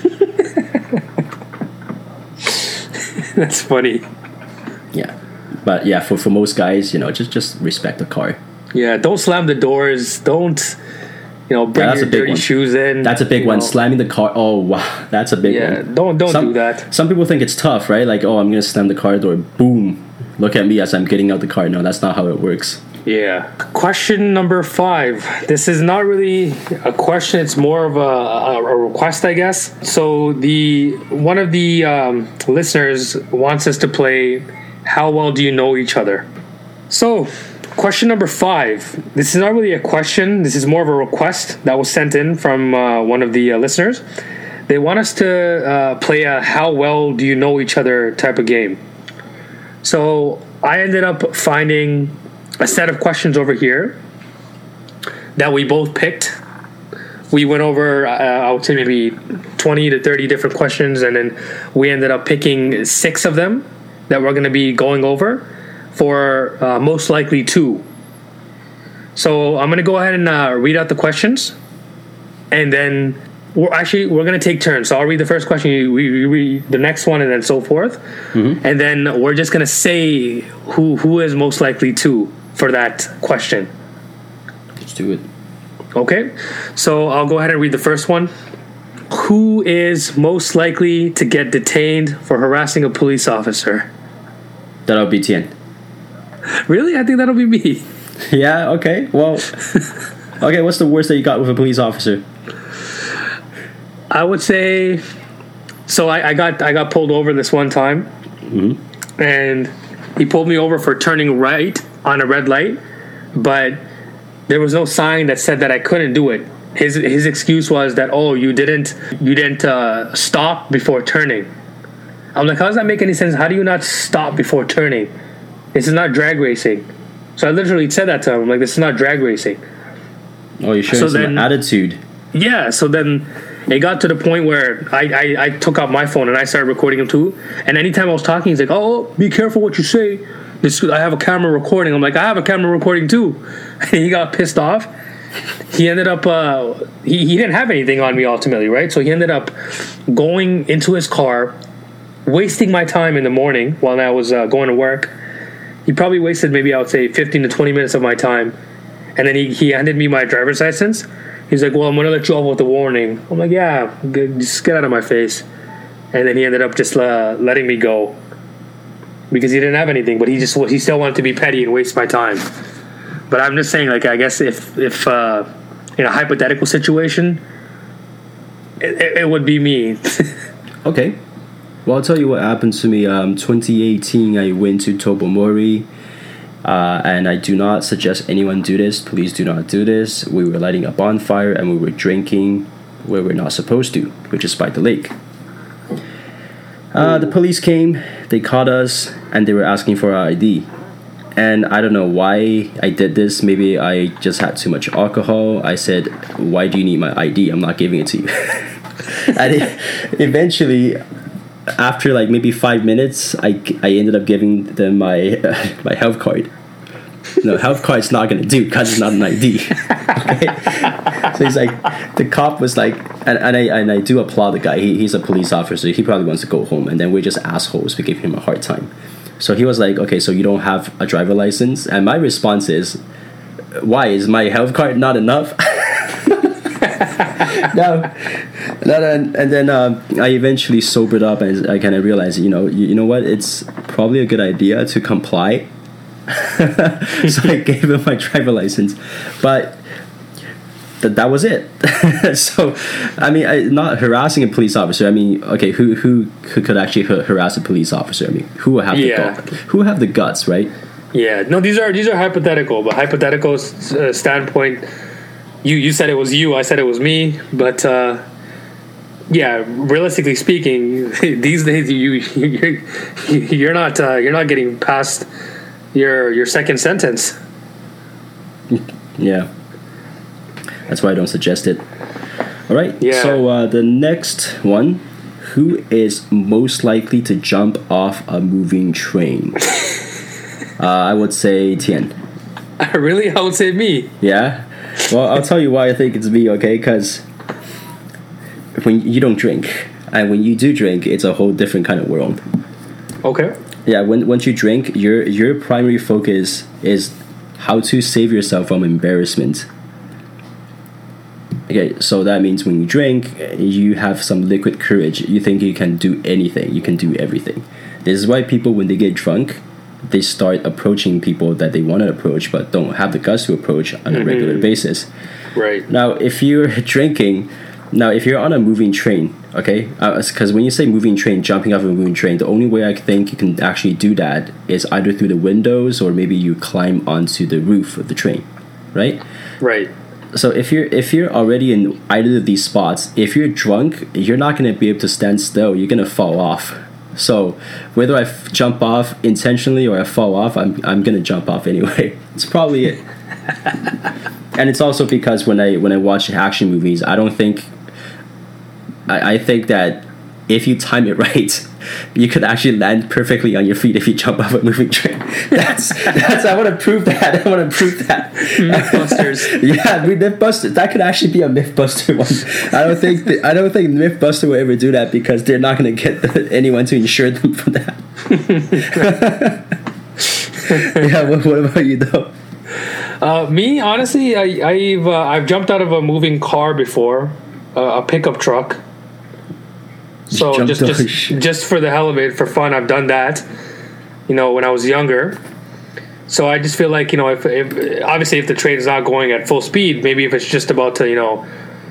That's funny. Yeah. But yeah, for most guys, just respect the car. Yeah, don't slam the doors. Don't, bring your dirty shoes in. That's a big one. Slamming the car. Oh, wow. That's a big one. Yeah, don't do that. Some people think it's tough, right? Like, oh, I'm going to slam the car door. Boom. Look at me as I'm getting out the car. No, that's not how it works. Yeah. Question number 5. This is not really a question. It's more of a request, I guess. So one of the listeners wants us to play How Well Do You Know Each Other? So question number 5. This is not really a question. This is more of a request that was sent in from one of the listeners. They want us to play a How Well Do You Know Each Other type of game. So I ended up finding a set of questions over here that we both picked. We went over, I would say maybe 20 to 30 different questions, and then we ended up picking 6 of them that we're going to be going over for most likely 2. So I'm going to go ahead and read out the questions, and then we're going to take turns. So I'll read the first question, you read the next one, and then so forth. Mm-hmm. And then we're just going to say who is most likely to for that question. Let's do it. Okay. So I'll go ahead and read the first one. Who is most likely to get detained for harassing a police officer? That'll be Tien. Really? I think that'll be me. Yeah, okay. Well, okay, what's the worst that you got with a police officer? I would say, so I got pulled over this one time, mm-hmm. and he pulled me over for turning right on a red light, but there was no sign that said that I couldn't do it. His excuse was that, oh, you didn't stop before turning. I'm like, how does that make any sense? How do you not stop before turning? This is not drag racing. So I literally said that to him. I'm like, this is not drag racing. Oh, you're showing some attitude. Yeah, so then it got to the point where I took out my phone and I started recording him too. And anytime I was talking, he's like, oh, be careful what you say. I have a camera recording. I'm like, I have a camera recording too. And he got pissed off. He ended up, he didn't have anything on me ultimately, right? So he ended up going into his car, wasting my time in the morning while I was going to work. He probably wasted maybe, I would say, 15 to 20 minutes of my time. And then he handed me my driver's license. He's like, well, I'm going to let you off with a warning. I'm like, yeah, just get out of my face. And then he ended up just letting me go because he didn't have anything, but he still wanted to be petty and waste my time. But I'm just saying, like, I guess if in a hypothetical situation, it would be me. Okay. Well, I'll tell you what happened to me. 2018, I went to Tobomori, and I do not suggest anyone do this. Please do not do this. We were lighting a bonfire and we were drinking where we're not supposed to, which is by the lake. The police came, they caught us, and they were asking for our ID. And I don't know why I did this. Maybe I just had too much alcohol. I said, "Why do you need my ID? I'm not giving it to you." And eventually, after like maybe 5 minutes, I ended up giving them my my health card. No, health card's not gonna do because it's not an ID. Okay? So he's like, the cop was like, and I do applaud the guy. He's a police officer. He probably wants to go home, and then we're just assholes. We give him a hard time. So he was like, "Okay, so you don't have a driver license?" And my response is, "Why is my health card not enough?" No, and then I eventually sobered up, and I kind of realized, you know what, it's probably a good idea to comply. So I gave him my driver license, but that was it. So, I mean, not harassing a police officer. I mean, okay, who could actually harass a police officer? I mean, who will have who have the guts, right? Yeah, no, these are hypothetical, but hypothetical standpoint. You said it was you, I said it was me, but yeah, realistically speaking, these days you're not getting past your second sentence. Yeah, that's why I don't suggest it. All right. Yeah. So the next one, who is most likely to jump off a moving train? I would say Tian. Really, I would say me. Yeah. Well, I'll tell you why I think it's me. Okay, because when you don't drink, and when you do drink, it's a whole different kind of world. Okay. Yeah. Once you drink, your primary focus is how to save yourself from embarrassment. Okay, so that means when you drink, you have some liquid courage. You think you can do anything. You can do everything. This is why people, when they get drunk, they start approaching people that they want to approach but don't have the guts to approach on a regular basis. Right. Now, if you're drinking, if you're on a moving train, okay, because when you say moving train, jumping off a moving train, the only way I think you can actually do that is either through the windows or maybe you climb onto the roof of the train, right? Right. So if you're already in either of these spots, if you're drunk, you're not going to be able to stand still. You're going to fall off. So whether I jump off intentionally or I fall off, I'm going to jump off anyway. It's probably it. And it's also because when I watch action movies, I don't think I think that if you time it right, you could actually land perfectly on your feet if you jump off a moving train. That's I want to prove that. Mythbusters. Yeah, Mythbusters. That could actually be a Mythbuster one. I don't think Mythbuster will ever do that because they're not going to get anyone to insure them for that. Yeah. What about you though? Me, honestly, I've jumped out of a moving car before, a pickup truck. So just for the hell of it, for fun, I've done that. When I was younger. So I just feel like if obviously if the train is not going at full speed, maybe if it's just about to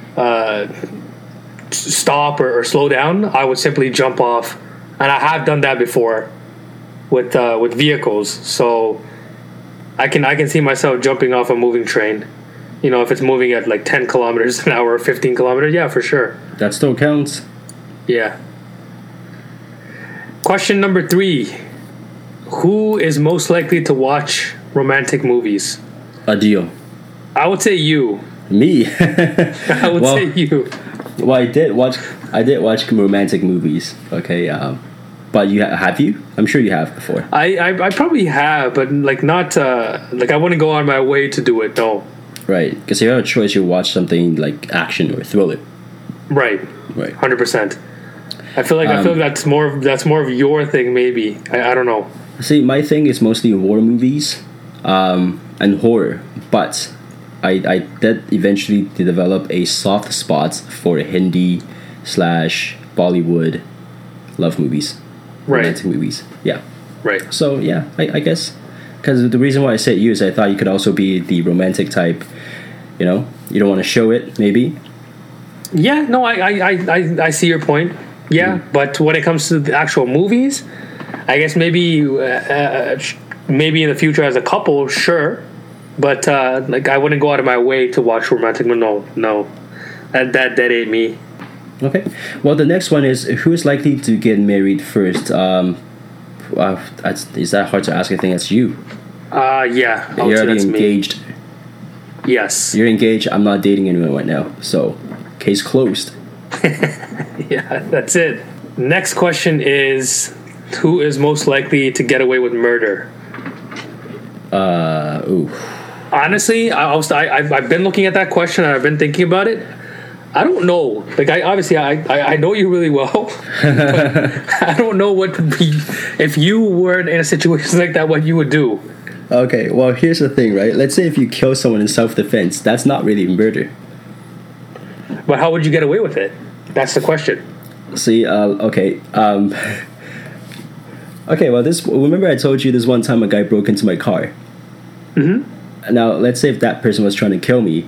stop or slow down, I would simply jump off, and I have done that before with vehicles. So I can see myself jumping off a moving train. If it's moving at like 10 kilometers an hour or 15 kilometers, yeah, for sure. That still counts. Yeah. Question number 3. Who is most likely to watch romantic movies? Adil. I would say you. Me? I would say you. Well, I did watch romantic movies. Okay, but have you? I'm sure you have before. I probably have, but like not like I wouldn't go on my way to do it. No. Right, because if you have a choice, you watch something like action or thriller. Right. 100%. I feel like that's more of your thing. Maybe I don't know. See, my thing is mostly war movies, and horror, but I did eventually develop a soft spot for Hindi / Bollywood love movies, romantic movies. Yeah. Right. So yeah, I guess because the reason why I said you is I thought you could also be the romantic type. You don't want to show it, maybe. Yeah. No, I see your point. Yeah, but when it comes to the actual movies, I guess maybe maybe in the future as a couple, sure. But like I wouldn't go out of my way to watch romantic. No, that ain't me. Okay. Well, the next one is who is likely to get married first? Is that hard to ask? I think that's you. Yeah. You're already engaged. Me. Yes. You're engaged. I'm not dating anyone right now, so case closed. Yeah, that's it. Next question is, who is most likely to get away with murder? Ooh. Honestly, I've been looking at that question and I've been thinking about it. I don't know. Like, I know you really well. But I don't know what would be if you were in a situation like that. What you would do? Okay. Well, here's the thing, right? Let's say if you kill someone in self-defense, that's not really murder. But how would you get away with it? That's the question. See, okay. Okay, well, remember I told you this one time a guy broke into my car? Mm-hmm. Now, let's say if that person was trying to kill me,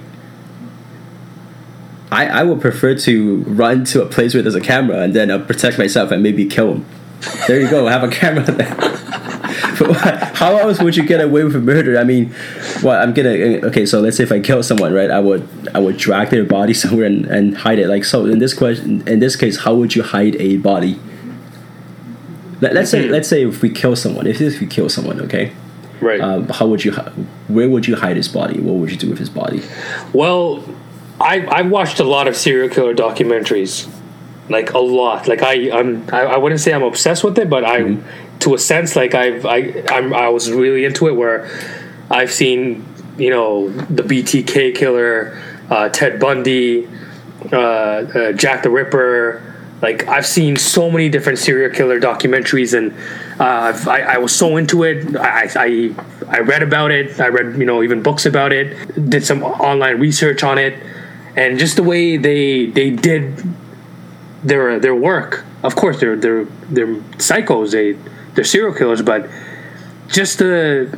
I would prefer to run to a place where there's a camera and then protect myself and maybe kill him. There you go, have a camera there. How else would you get away with murder? I mean, okay, so let's say if I kill someone, right, I would drag their body somewhere and hide it. Like, so in this case, how would you hide a body? Let's say if we kill someone, okay, right? Where would you hide his body? What would you do with his body? Well, I've watched a lot of serial killer documentaries, like a lot. Like I wouldn't say I'm obsessed with it, but to a sense, like I was really into it. Where I've seen, the BTK killer, Ted Bundy, Jack the Ripper. Like, I've seen so many different serial killer documentaries, and I was so into it. I read about it. I read, even books about it. Did some online research on it, and just the way they did their work. Of course, they're psychos. They're serial killers, but just the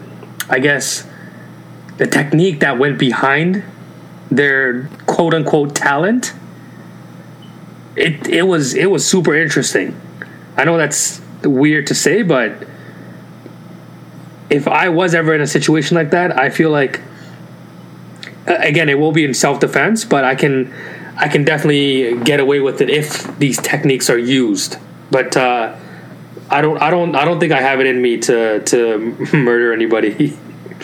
technique that went behind their quote unquote talent. It was super interesting. I know that's weird to say, but if I was ever in a situation like that, I feel like, again, it will be in self-defense, but I can definitely get away with it if these techniques are used. But I don't think I have it in me to murder anybody.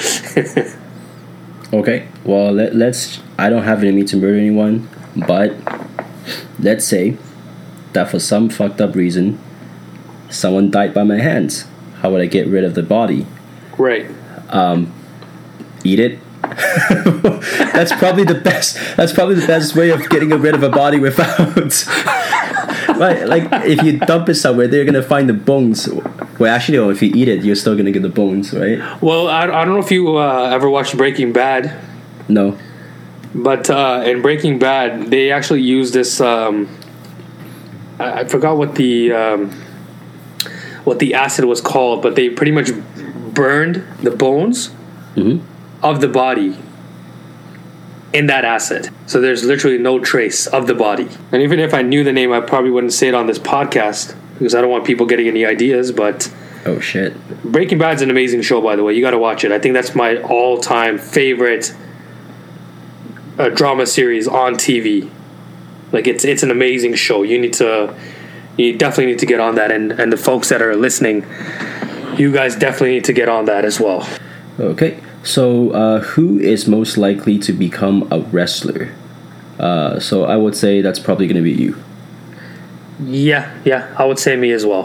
Okay, well, I don't have it in me to murder anyone, but let's say that for some fucked up reason someone died by my hands. How would I get rid of the body? Right. Eat it. That's probably the best way of getting rid of a body without like if you dump it somewhere, they're gonna find the bones. Well, actually, if you eat it, you're still gonna get the bones, right? Well, I don't know if you ever watched Breaking Bad. No. But in Breaking Bad, they actually use this. I forgot what the acid was called, but they pretty much burned the bones of the body in that acid. So there's literally no trace of the body. And even if I knew the name, I probably wouldn't say it on this podcast because I don't want people getting any ideas. But oh shit, Breaking Bad's an amazing show, by the way. You got to watch it. I think that's my all-time favorite drama series on TV. Like it's an amazing show. You definitely need to get on that, and the folks that are listening, you guys definitely need to get on that as well. Okay, so who is most likely to become a wrestler? So I would say that's probably going to be you. Yeah, I would say me as well.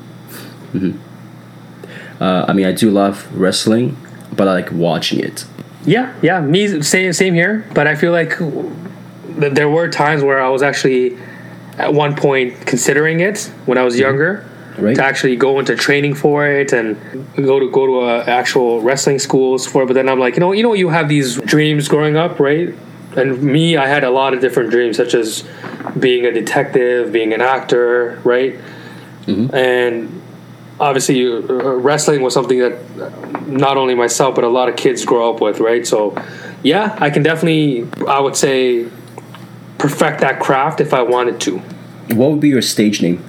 I mean, I do love wrestling, but I like watching it. Yeah, me same here. But I feel like there were times where I was actually at one point considering it when I was younger, right, to actually go into training for it and go to actual wrestling schools for it. But then I'm like, you have these dreams growing up, right? And me, I had a lot of different dreams, such as being a detective, being an actor, right? And obviously, wrestling was something that not only myself, but a lot of kids grow up with, right? So, yeah, I can definitely, I would say, perfect that craft if I wanted to. What would be your stage name?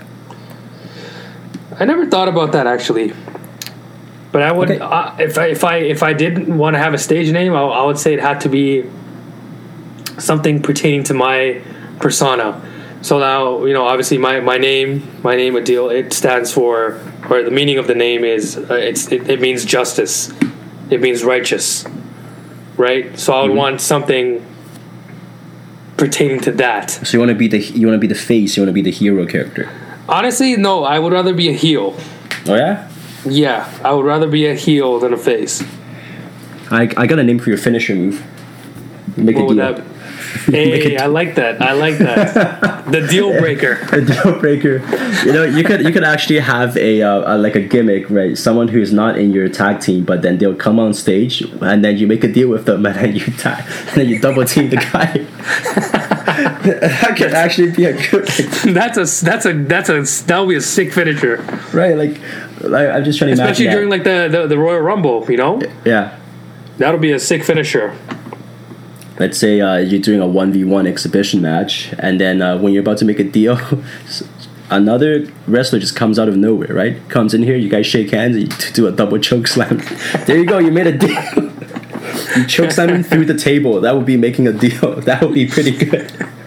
I never thought about that actually, but I would if I didn't want to have a stage name, I would say it had to be something pertaining to my persona. So now, obviously my name Adil, it stands for, or the meaning of the name is it means justice. It means righteous, right? So I would want something pertaining to that. So you want to be the face. You want to be the hero character. Honestly, no. I would rather be a heel. Oh yeah. Yeah, I would rather be a heel than a face. I got a name for your finisher move. Make a deal. Hey, I like that. The deal breaker. The deal breaker. You could actually have a like a gimmick, right? Someone who is not in your tag team, but then they'll come on stage, and then you make a deal with them, and then you double team the guy. That could actually be a good. That would be a sick finisher. Right, like I'm just trying to especially during like the Royal Rumble, Yeah. That'll be a sick finisher. Let's say you're doing a 1v1 exhibition match, and then when you're about to make a deal, another wrestler just comes out of nowhere, right? Comes in here, you guys shake hands, and you do a double choke slam. There you go, you made a deal. You choke slam him through the table. That would be making a deal. That would be pretty good.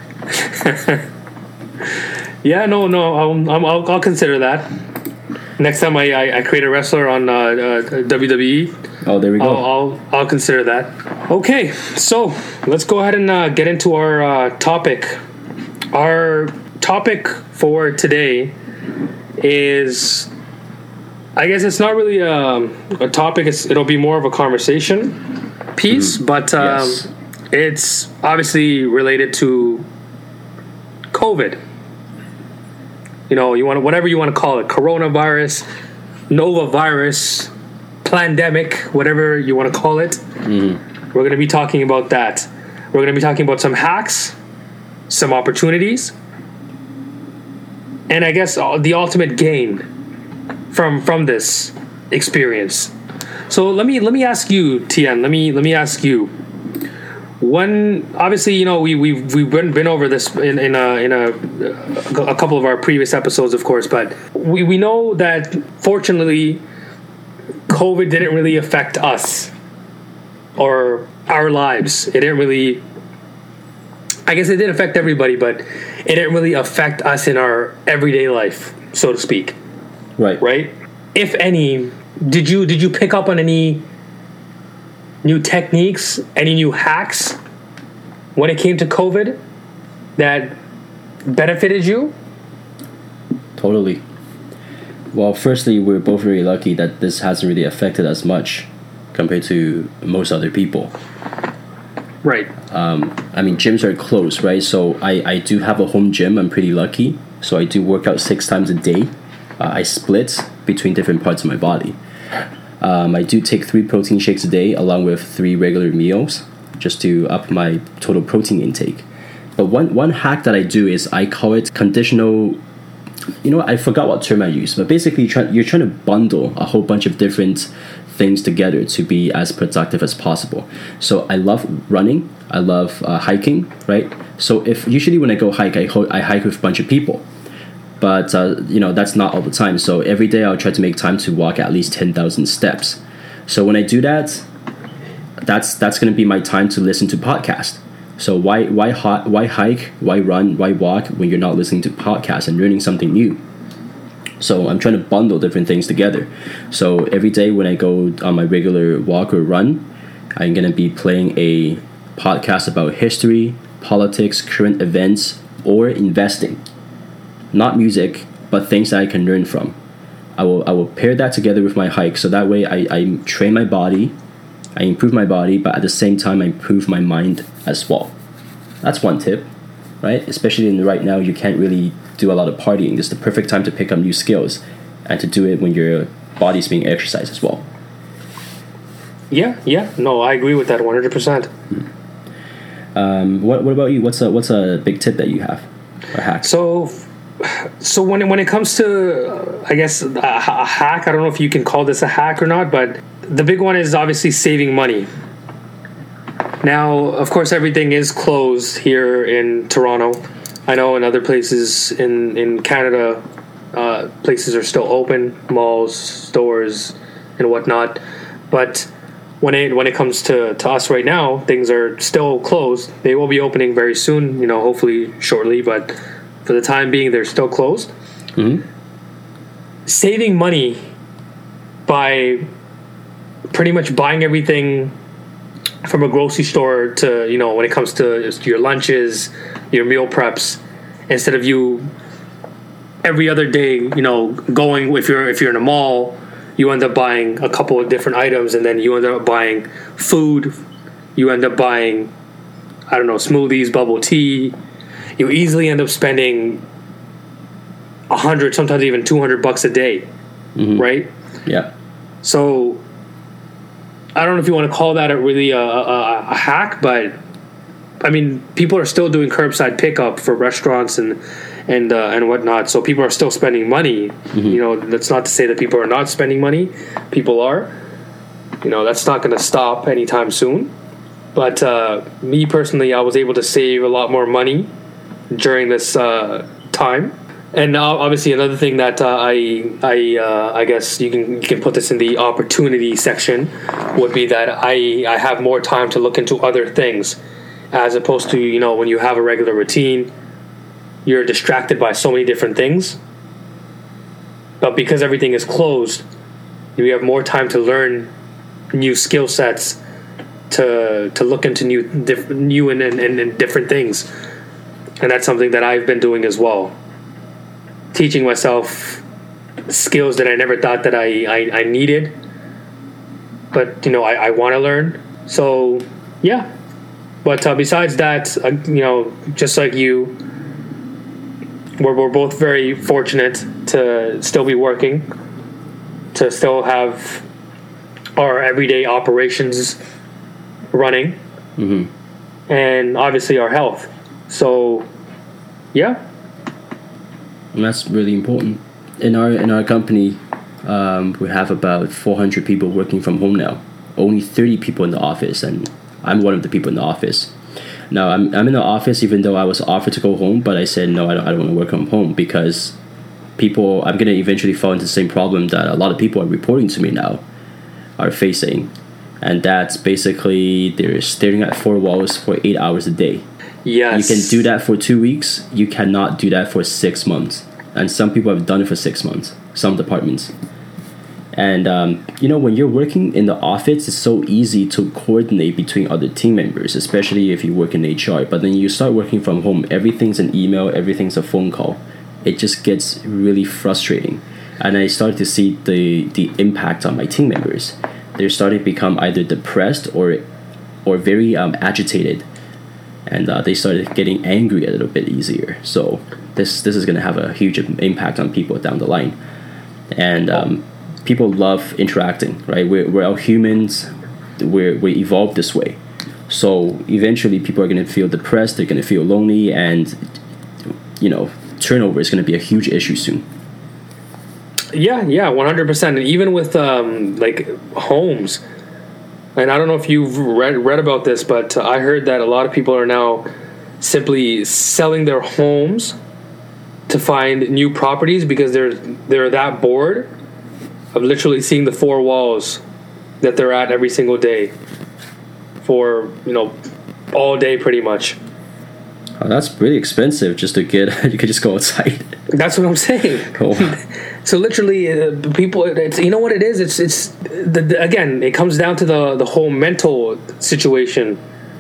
Yeah, no, I'll consider that. Next time I create a wrestler on WWE. Oh, there we go. I'll consider that. Okay, so let's go ahead and get into our topic. Our topic for today is, I guess it's not really a topic. It'll be more of a conversation piece, but Yes. it's obviously related to COVID. You want whatever you want to call it, coronavirus, Nova virus, pandemic, whatever you want to call it. We're going to be talking about that. We're going to be talking about some hacks, some opportunities, and I guess the ultimate gain from this experience. So let me ask you, Tian. Let me ask you. When obviously we've been over this in a couple of our previous episodes, of course, but we know that fortunately COVID didn't really affect us or our lives. It didn't really. I guess it did affect everybody, but it didn't really affect us in our everyday life, so to speak. Right. Right. If any, did you pick up on any new techniques, any new hacks when it came to COVID that benefited you? Totally. Well, firstly, we're both very lucky that this hasn't really affected us much compared to most other people. Right. I mean, gyms are closed, right? So I do have a home gym. I'm pretty lucky. So I do work out 6 times a day. I split between different parts of my body. I do take 3 protein shakes a day along with 3 regular meals just to up my total protein intake. But one hack that I do is I call it conditional. I forgot what term I use, but basically you're trying to bundle a whole bunch of different things together to be as productive as possible. So I love running. I love hiking, right? So if usually when I go hike, I hike with a bunch of people. But that's not all the time. So every day I'll try to make time to walk at least 10,000 steps. So when I do that, that's going to be my time to listen to podcasts. So why hike, why run, why walk when you're not listening to podcasts and learning something new? So I'm trying to bundle different things together. So every day when I go on my regular walk or run, I'm going to be playing a podcast about history, politics, current events, or investing. Not music, but things that I can learn from. I will pair that together with my hike, so that way I train my body, I improve my body, but at the same time I improve my mind as well. That's one tip, right? Especially right now, you can't really do a lot of partying. It's the perfect time to pick up new skills and to do it when your body's being exercised as well. Yeah. No, I agree with that 100%. What about you? What's a big tip that you have or hack? So when it comes to, I guess, a hack, I don't know if you can call this a hack or not, but the big one is obviously saving money. Now, of course, everything is closed here in Toronto. I know in other places in Canada, places are still open, malls, stores, and whatnot. But when it comes to us right now, things are still closed. They will be opening very soon, hopefully shortly. But for the time being, they're still closed. Mm-hmm. Saving money by pretty much buying everything from a grocery store to, when it comes to your lunches, your meal preps, instead of you every other day, going, if you're in a mall, you end up buying a couple of different items, and then you end up buying food, you end up buying, I don't know, smoothies, bubble tea. You easily end up spending $100, sometimes even $200 a day, mm-hmm. right? Yeah. So I don't know if you want to call that a hack, but I mean, people are still doing curbside pickup for restaurants and whatnot. So people are still spending money. Mm-hmm. That's not to say that people are not spending money. People are. That's not going to stop anytime soon. But me personally, I was able to save a lot more money during this time. And obviously, another thing that I guess you can put this in the opportunity section would be that I have more time to look into other things, as opposed to when you have a regular routine, you're distracted by so many different things. But because everything is closed, you have more time to learn new skill sets, to look into new and different things, and that's something that I've been doing as well. Teaching myself skills that I never thought that I needed, but I want to learn. So yeah, but besides that, just like you, we're both very fortunate to still be working, to still have our everyday operations running, mm-hmm. and obviously our health. So yeah. And that's really important. In our company, we have about 400 people working from home now. Only 30 people in the office, and I'm one of the people in the office. Now I'm in the office even though I was offered to go home, but I said no, I don't want to work from home because I'm gonna eventually fall into the same problem that a lot of people are reporting to me now are facing, and that's basically they're staring at four walls for 8 hours a day. Yes. You can do that for 2 weeks. You cannot do that for 6 months. And some people have done it for 6 months, some departments. And, when you're working in the office, it's so easy to coordinate between other team members, especially if you work in HR. But then you start working from home, everything's an email, everything's a phone call. It just gets really frustrating. And I started to see the impact on my team members. They're starting to become either depressed or very agitated. And they started getting angry a little bit easier. So this is going to have a huge impact on people down the line. And people love interacting, right? We're all humans. We evolved this way. So eventually people are going to feel depressed. They're going to feel lonely. And, turnover is going to be a huge issue soon. Yeah, 100%. And even with homes. And I don't know if you've read about this, but I heard that a lot of people are now simply selling their homes to find new properties because they're that bored of literally seeing the four walls that they're at every single day for, all day pretty much. Oh, that's pretty expensive just to get. You could just go outside. That's what I'm saying. Cool. So literally, people. It's what it is. It's again. It comes down to the whole mental situation.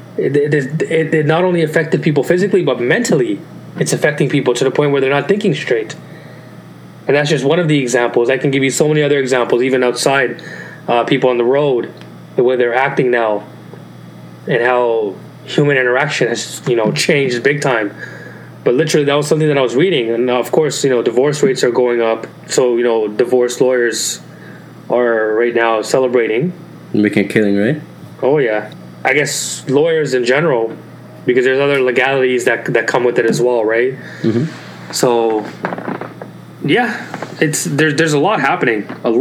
It not only affected people physically, but mentally, it's affecting people to the point where they're not thinking straight. And that's just one of the examples. I can give you so many other examples, even outside. People on the road, the way they're acting now, and how human interaction has changed big time. But literally that was something that I was reading, and of course divorce rates are going up, so divorce lawyers are right now celebrating, making a killing, right? Oh yeah, I guess lawyers in general, because there's other legalities that come with it as well, right? Mm-hmm. So yeah, there's a lot happening,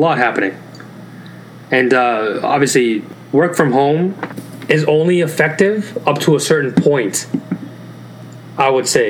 and obviously work from home is only effective up to a certain point, I would say.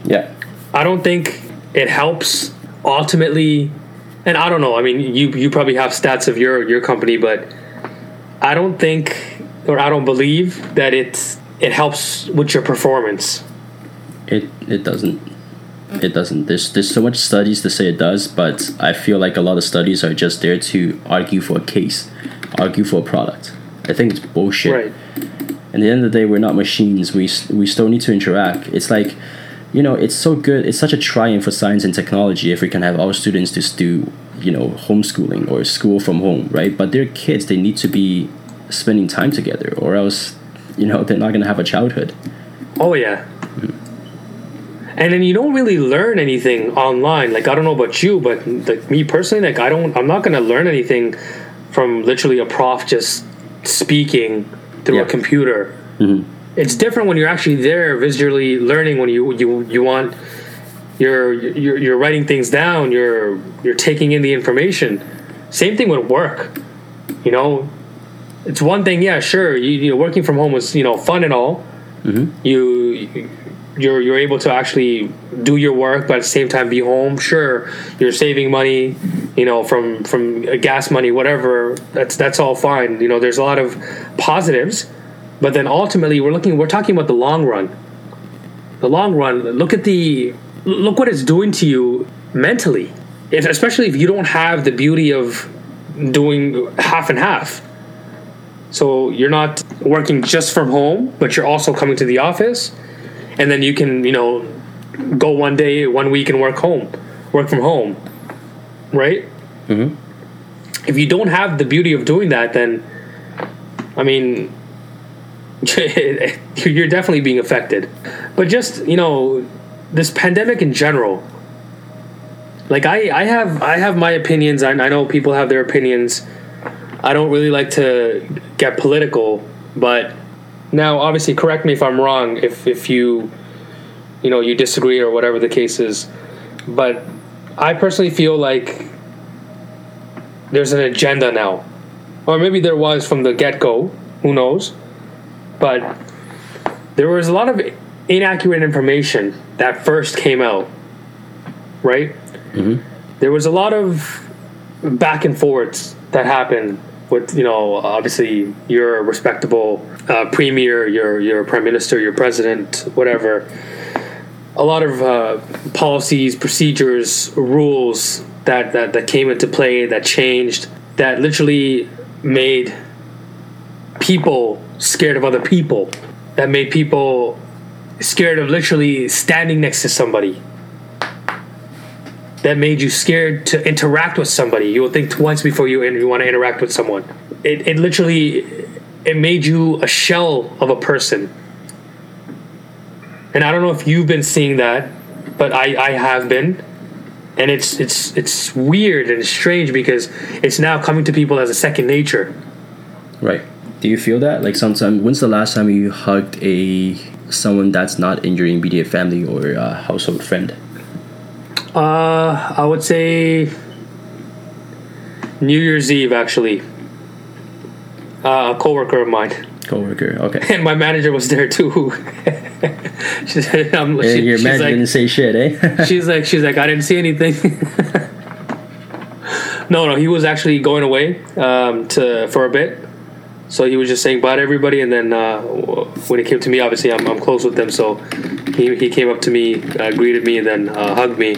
Yeah. I don't think it helps ultimately, and I don't know. I mean, you probably have stats of your company, but I don't think, or I don't believe that it helps with your performance. It doesn't. It doesn't. There's so much studies to say it does, but I feel like a lot of studies are just there to argue for a case, argue for a product. I think it's bullshit. Right. At the end of the day, we're not machines. We still need to interact. It's like, it's so good. It's such a triumph for science and technology if we can have our students just do, homeschooling or school from home, right? But they're kids. They need to be spending time together, or else, they're not going to have a childhood. Oh, yeah. And then you don't really learn anything online. Like, I don't know about you, but like me personally, like I'm not going to learn anything from literally a prof just speaking through a computer. Mm-hmm. It's different when you're actually there visually learning, when you want you're writing things down, you're taking in the information. Same thing with work. It's one thing, yeah, sure, you working from home was, fun and all. Mm-hmm. You're able to actually do your work, but at the same time be home. Sure, you're saving money, from gas money, whatever. That's all fine. There's a lot of positives, but then ultimately we're talking about the long run. The long run. Look what it's doing to you mentally, especially if you don't have the beauty of doing half and half. So you're not working just from home, but you're also coming to the office. And then you can, go 1 day, 1 week and work from home, right? Mm-hmm. If you don't have the beauty of doing that, then, I mean, you're definitely being affected. But just, this pandemic in general, like I have my opinions. I know people have their opinions. I don't really like to get political, but now, obviously, correct me if I'm wrong, if you disagree or whatever the case is. But I personally feel like there's an agenda now. Or maybe there was from the get-go. Who knows? But there was a lot of inaccurate information that first came out. Right? Mm-hmm. There was a lot of back and forths that happened with, obviously you're a respectable premier, you're prime minister, you're president, whatever. A lot of policies, procedures, rules that came into play, that changed, that literally made people scared of other people, that made people scared of literally standing next to somebody, that made you scared to interact with somebody. You will think twice before you want to interact with someone. It literally, it made you a shell of a person. And I don't know if you've been seeing that, but I have been. And it's weird and strange because it's now coming to people as a second nature. Right. Do you feel that? Like sometimes, when's the last time you hugged someone that's not in your immediate family or a household friend? I would say New Year's Eve, actually. A coworker of mine. Coworker, okay. And my manager was there too. Your manager didn't say shit, eh? she's like, I didn't see anything. No, he was actually going away for a bit. So he was just saying bye to everybody, and then when it came to me, obviously I'm close with them, so he came up to me, greeted me, and then hugged me.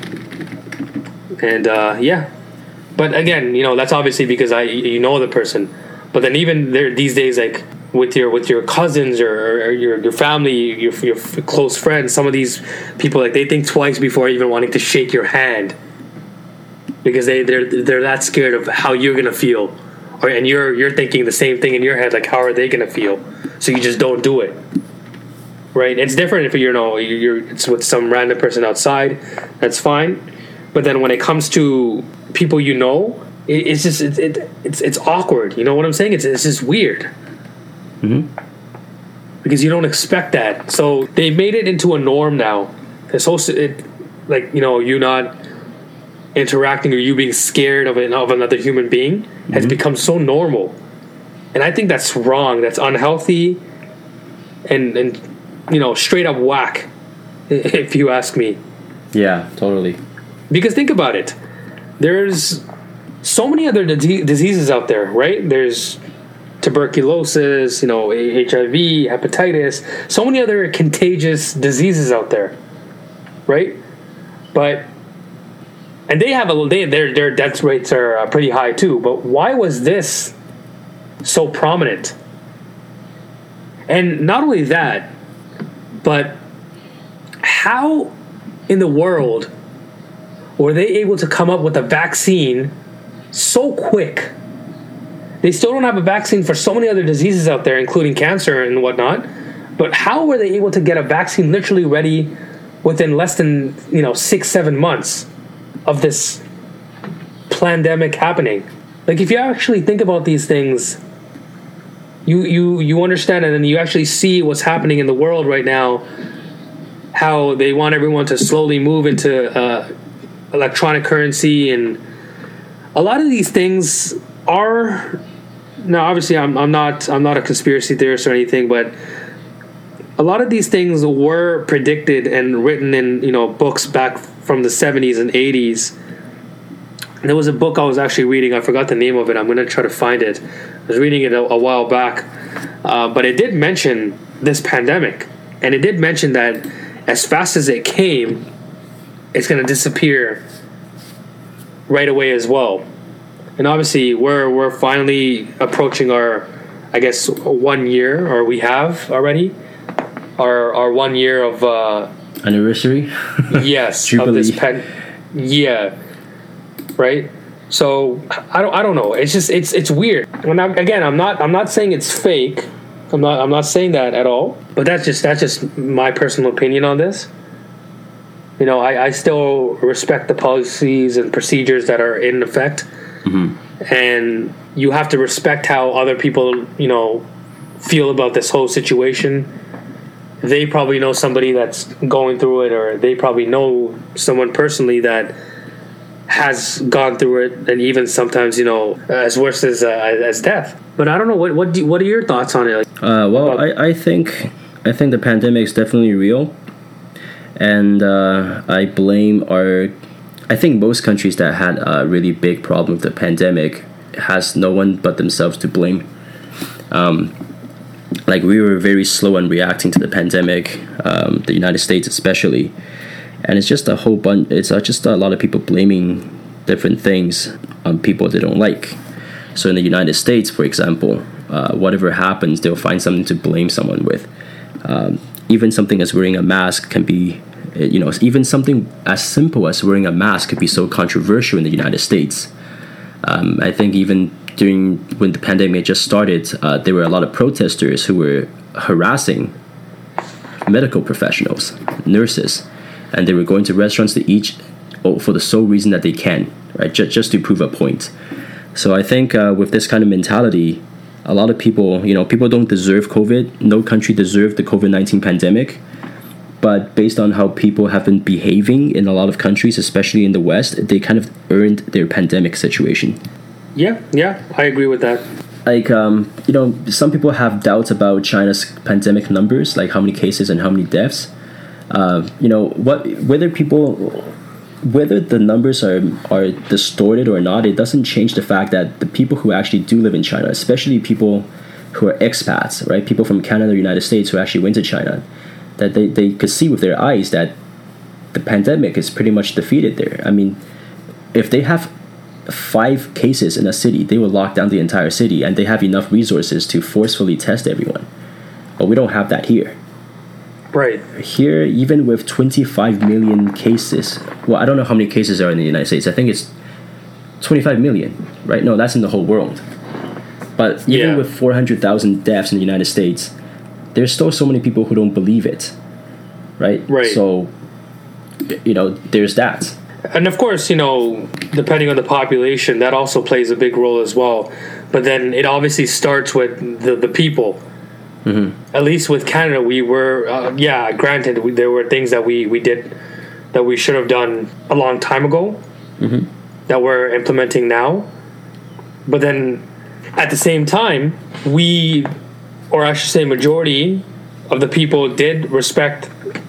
And yeah, but again, that's obviously because you know the person. But then even there these days, like with your cousins or your family, your close friends, some of these people, like, they think twice before even wanting to shake your hand because they're that scared of how you're gonna feel, and you're thinking the same thing in your head, like how are they gonna feel? So you just don't do it. Right? It's different if it's with some random person outside. That's fine. But then when it comes to people it's just it's awkward. You know what I'm saying? It's just weird. Mm-hmm. Because you don't expect that. So they've made it into a norm now. You not interacting or you being scared of another human being has become so normal. And I think that's wrong. That's unhealthy and straight up whack. if you ask me. Yeah, totally. Because think about it. There's so many other diseases out there, right? There's tuberculosis, HIV, hepatitis, so many other contagious diseases out there, right? And they have their death rates are pretty high too. But why was this so prominent? And not only that, but how in the world were they able to come up with a vaccine so quick? They still don't have a vaccine for so many other diseases out there, including cancer and whatnot. But how were they able to get a vaccine literally ready within less than 6-7 months of this pandemic happening? Like, if you actually think about these things, you understand, and then you actually see what's happening in the world right now. How they want everyone to slowly move into electronic currency, and a lot of these things are. Now, obviously, I'm not a conspiracy theorist or anything, but a lot of these things were predicted and written in books back from the 70s and 80s. And there was a book I was actually reading. I forgot the name of it. I'm going to try to find it. I was reading it a while back, but it did mention this pandemic, and it did mention that as fast as it came, it's going to disappear right away as well. And obviously, we're finally approaching our, I guess, 1 year, or we have already our 1 year of anniversary. Yes, Jubilee. of this yeah, right. So I don't know. It's just it's weird. And I'm not saying it's fake. I'm not saying that at all. But that's just my personal opinion on this. I still respect the policies and procedures that are in effect. Mm-hmm. And you have to respect how other people, feel about this whole situation. They probably know somebody that's going through it, or they probably know someone personally that has gone through it, and even sometimes, as worse as death. But I don't know. What are your thoughts on it? I think the pandemic is definitely real, and I blame I think most countries that had a really big problem with the pandemic has no one but themselves to blame. Like, we were very slow in reacting to the pandemic, the United States especially, and it's just a whole bunch. It's just a lot of people blaming different things on people they don't like. So in the United States, for example, whatever happens, they'll find something to blame someone with. Even something as wearing a mask can be. Even something as simple as wearing a mask could be so controversial in the United States. I think even when the pandemic just started, there were a lot of protesters who were harassing medical professionals, nurses, and they were going to restaurants to eat for the sole reason that they can, right? Just to prove a point. So I think with this kind of mentality, a lot of people, people don't deserve COVID. No country deserved the COVID-19 pandemic. But based on how people have been behaving in a lot of countries, especially in the West, they kind of earned their pandemic situation. Yeah, I agree with that. Like, some people have doubts about China's pandemic numbers, like how many cases and how many deaths. Whether the numbers are distorted or not, it doesn't change the fact that the people who actually do live in China, especially people who are expats, right? People from Canada or United States who actually went to China, that they could see with their eyes that the pandemic is pretty much defeated there. I mean, if they have 5 cases in a city, they will lock down the entire city, and they have enough resources to forcefully test everyone. But we don't have that here. Right. Here, even with 25 million cases, well, I don't know how many cases are in the United States. I think it's 25 million, right? No, that's in the whole world. But even with 400,000 deaths in the United States, there's still so many people who don't believe it, right? Right. So, there's that. And of course, depending on the population, that also plays a big role as well. But then it obviously starts with the people. Mm-hmm. At least with Canada, we were, granted, there were things that we did that we should have done a long time ago, mm-hmm. that we're implementing now. But then at the same time, or I should say majority of the people did respect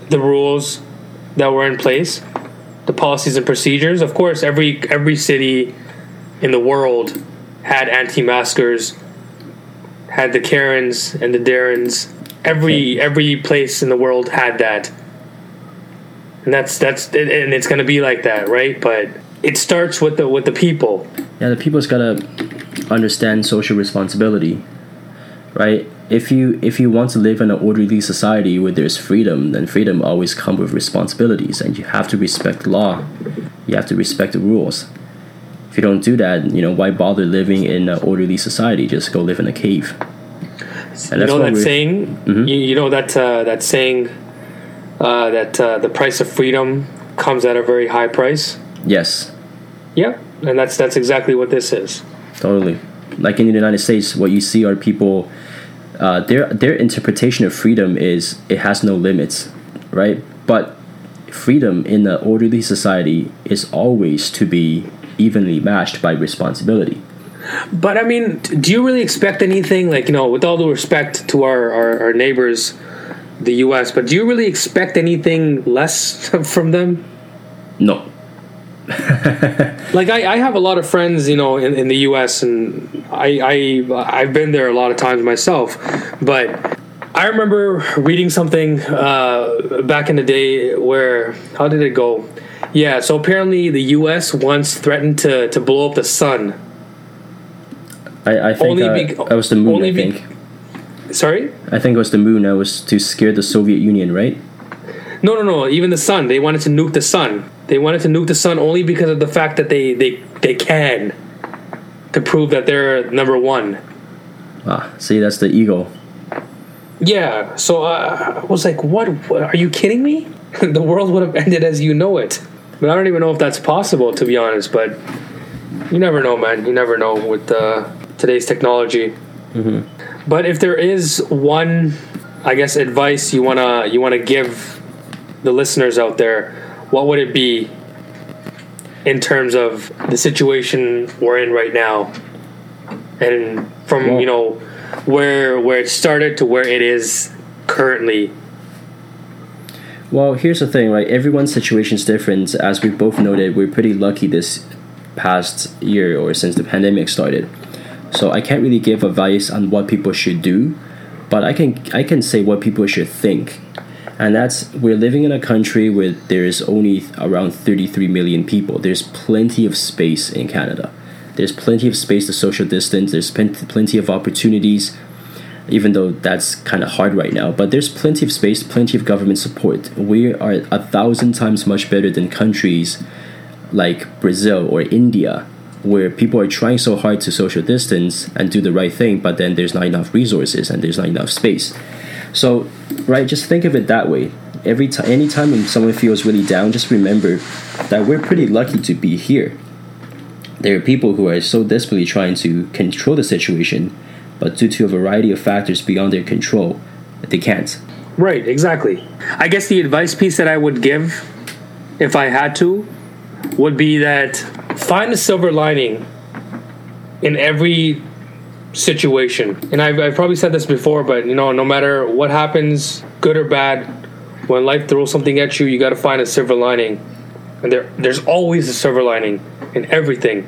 the rules that were in place, the policies and procedures. Of course, every city in the world had anti-maskers, had the Karens and the Darrens. Every place in the world had that, and that's and it's gonna be like that, right? But it starts with the people. Yeah, the people's gotta understand social responsibility, right? If you want to live in an orderly society where there's freedom, then freedom always comes with responsibilities, and you have to respect law. You have to respect the rules. If you don't do that, why bother living in an orderly society? Just go live in a cave. And you know that saying? Mm-hmm. You know that saying that the price of freedom comes at a very high price? Yes. Yeah, and that's exactly what this is. Totally. Like in the United States, what you see are people, their interpretation of freedom is it has no limits, right? But freedom in an orderly society is always to be evenly matched by responsibility. But I mean, do you really expect anything, like, with all due respect to our neighbors, the U.S., but do you really expect anything less from them? No. Like, I have a lot of friends, in the U.S., and I've been there a lot of times myself, but I remember reading something back in the day where, how did it go? Yeah, so apparently the U.S. once threatened to blow up the sun. I think that was the moon, I think. Sorry? I think it was the moon. That was to scare the Soviet Union, right? No. Even the sun. They wanted to nuke the sun. They wanted to nuke the sun only because of the fact that they can. To prove that they're number one. See, that's the ego. Yeah, so I was like, what? Are you kidding me? The world would have ended as you know it. But I don't even know if that's possible, to be honest. But you never know, man. You never know with today's technology. Mm-hmm. But if there is one, I guess, advice you wanna give the listeners out there, what would it be in terms of the situation we're in right now, and from where it started to where it is currently? Well, here's the thing, right? Everyone's situation is different. As we both noted, we're pretty lucky this past year or since the pandemic started. So I can't really give advice on what people should do, but I can say what people should think. And that's, we're living in a country where there is only around 33 million people. There's plenty of space in Canada. There's plenty of space to social distance. There's plenty of opportunities, even though that's kind of hard right now. But there's plenty of space, plenty of government support. We are 1,000 times much better than countries like Brazil or India, where people are trying so hard to social distance and do the right thing, but then there's not enough resources and there's not enough space. So, right, just think of it that way. Anytime when someone feels really down, just remember that we're pretty lucky to be here. There are people who are so desperately trying to control the situation, but due to a variety of factors beyond their control, they can't. Right, exactly. I guess the advice piece that I would give, if I had to, would be that find a silver lining in every situation. And I've probably said this before, but no matter what happens, good or bad, when life throws something at you, you got to find a silver lining. And there's always a silver lining in everything.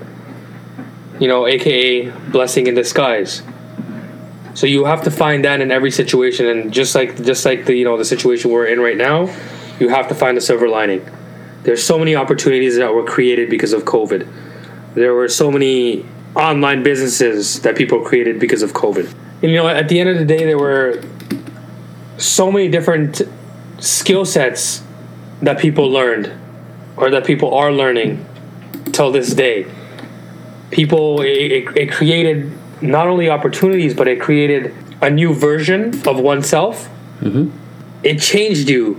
AKA blessing in disguise. So you have to find that in every situation, and just like the situation we're in right now, you have to find a silver lining. There's so many opportunities that were created because of COVID. There were so many online businesses that people created because of COVID. And at the end of the day, there were so many different skill sets that people learned, or that people are learning till this day. It created not only opportunities, but it created a new version of oneself. Mm-hmm. It changed you.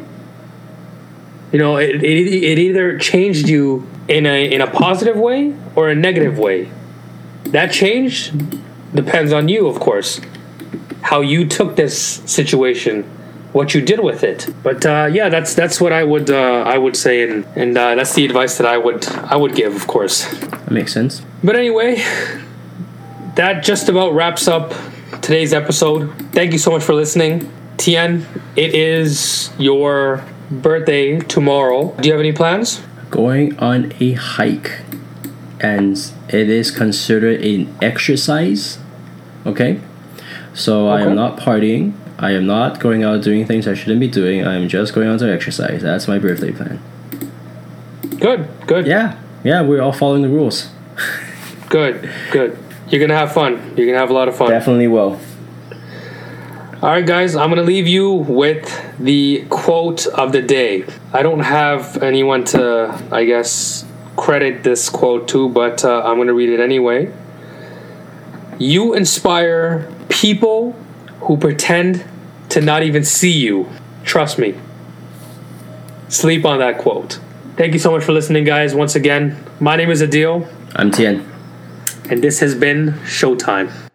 It either changed you in a positive way or a negative way. That change depends on you, of course. How you took this situation, what you did with it. But that's what I would say, and that's the advice that I would give, of course. That makes sense. But anyway, that just about wraps up today's episode. Thank you so much for listening. Tien, it is your birthday tomorrow. Do you have any plans? Going on a hike, and it is considered an exercise. Okay, so I am not partying. I am not going out doing things I shouldn't be doing. I am just going out to exercise. That's my birthday plan. Good. Yeah, we're all following the rules. Good. You're gonna have fun. You're gonna have a lot of fun. Definitely will. All right, guys, I'm going to leave you with the quote of the day. I don't have anyone to, I guess, credit this quote to, but I'm going to read it anyway. You inspire people who pretend to not even see you. Trust me. Sleep on that quote. Thank you so much for listening, guys. Once again, my name is Adil. I'm Tien. And this has been Showtime.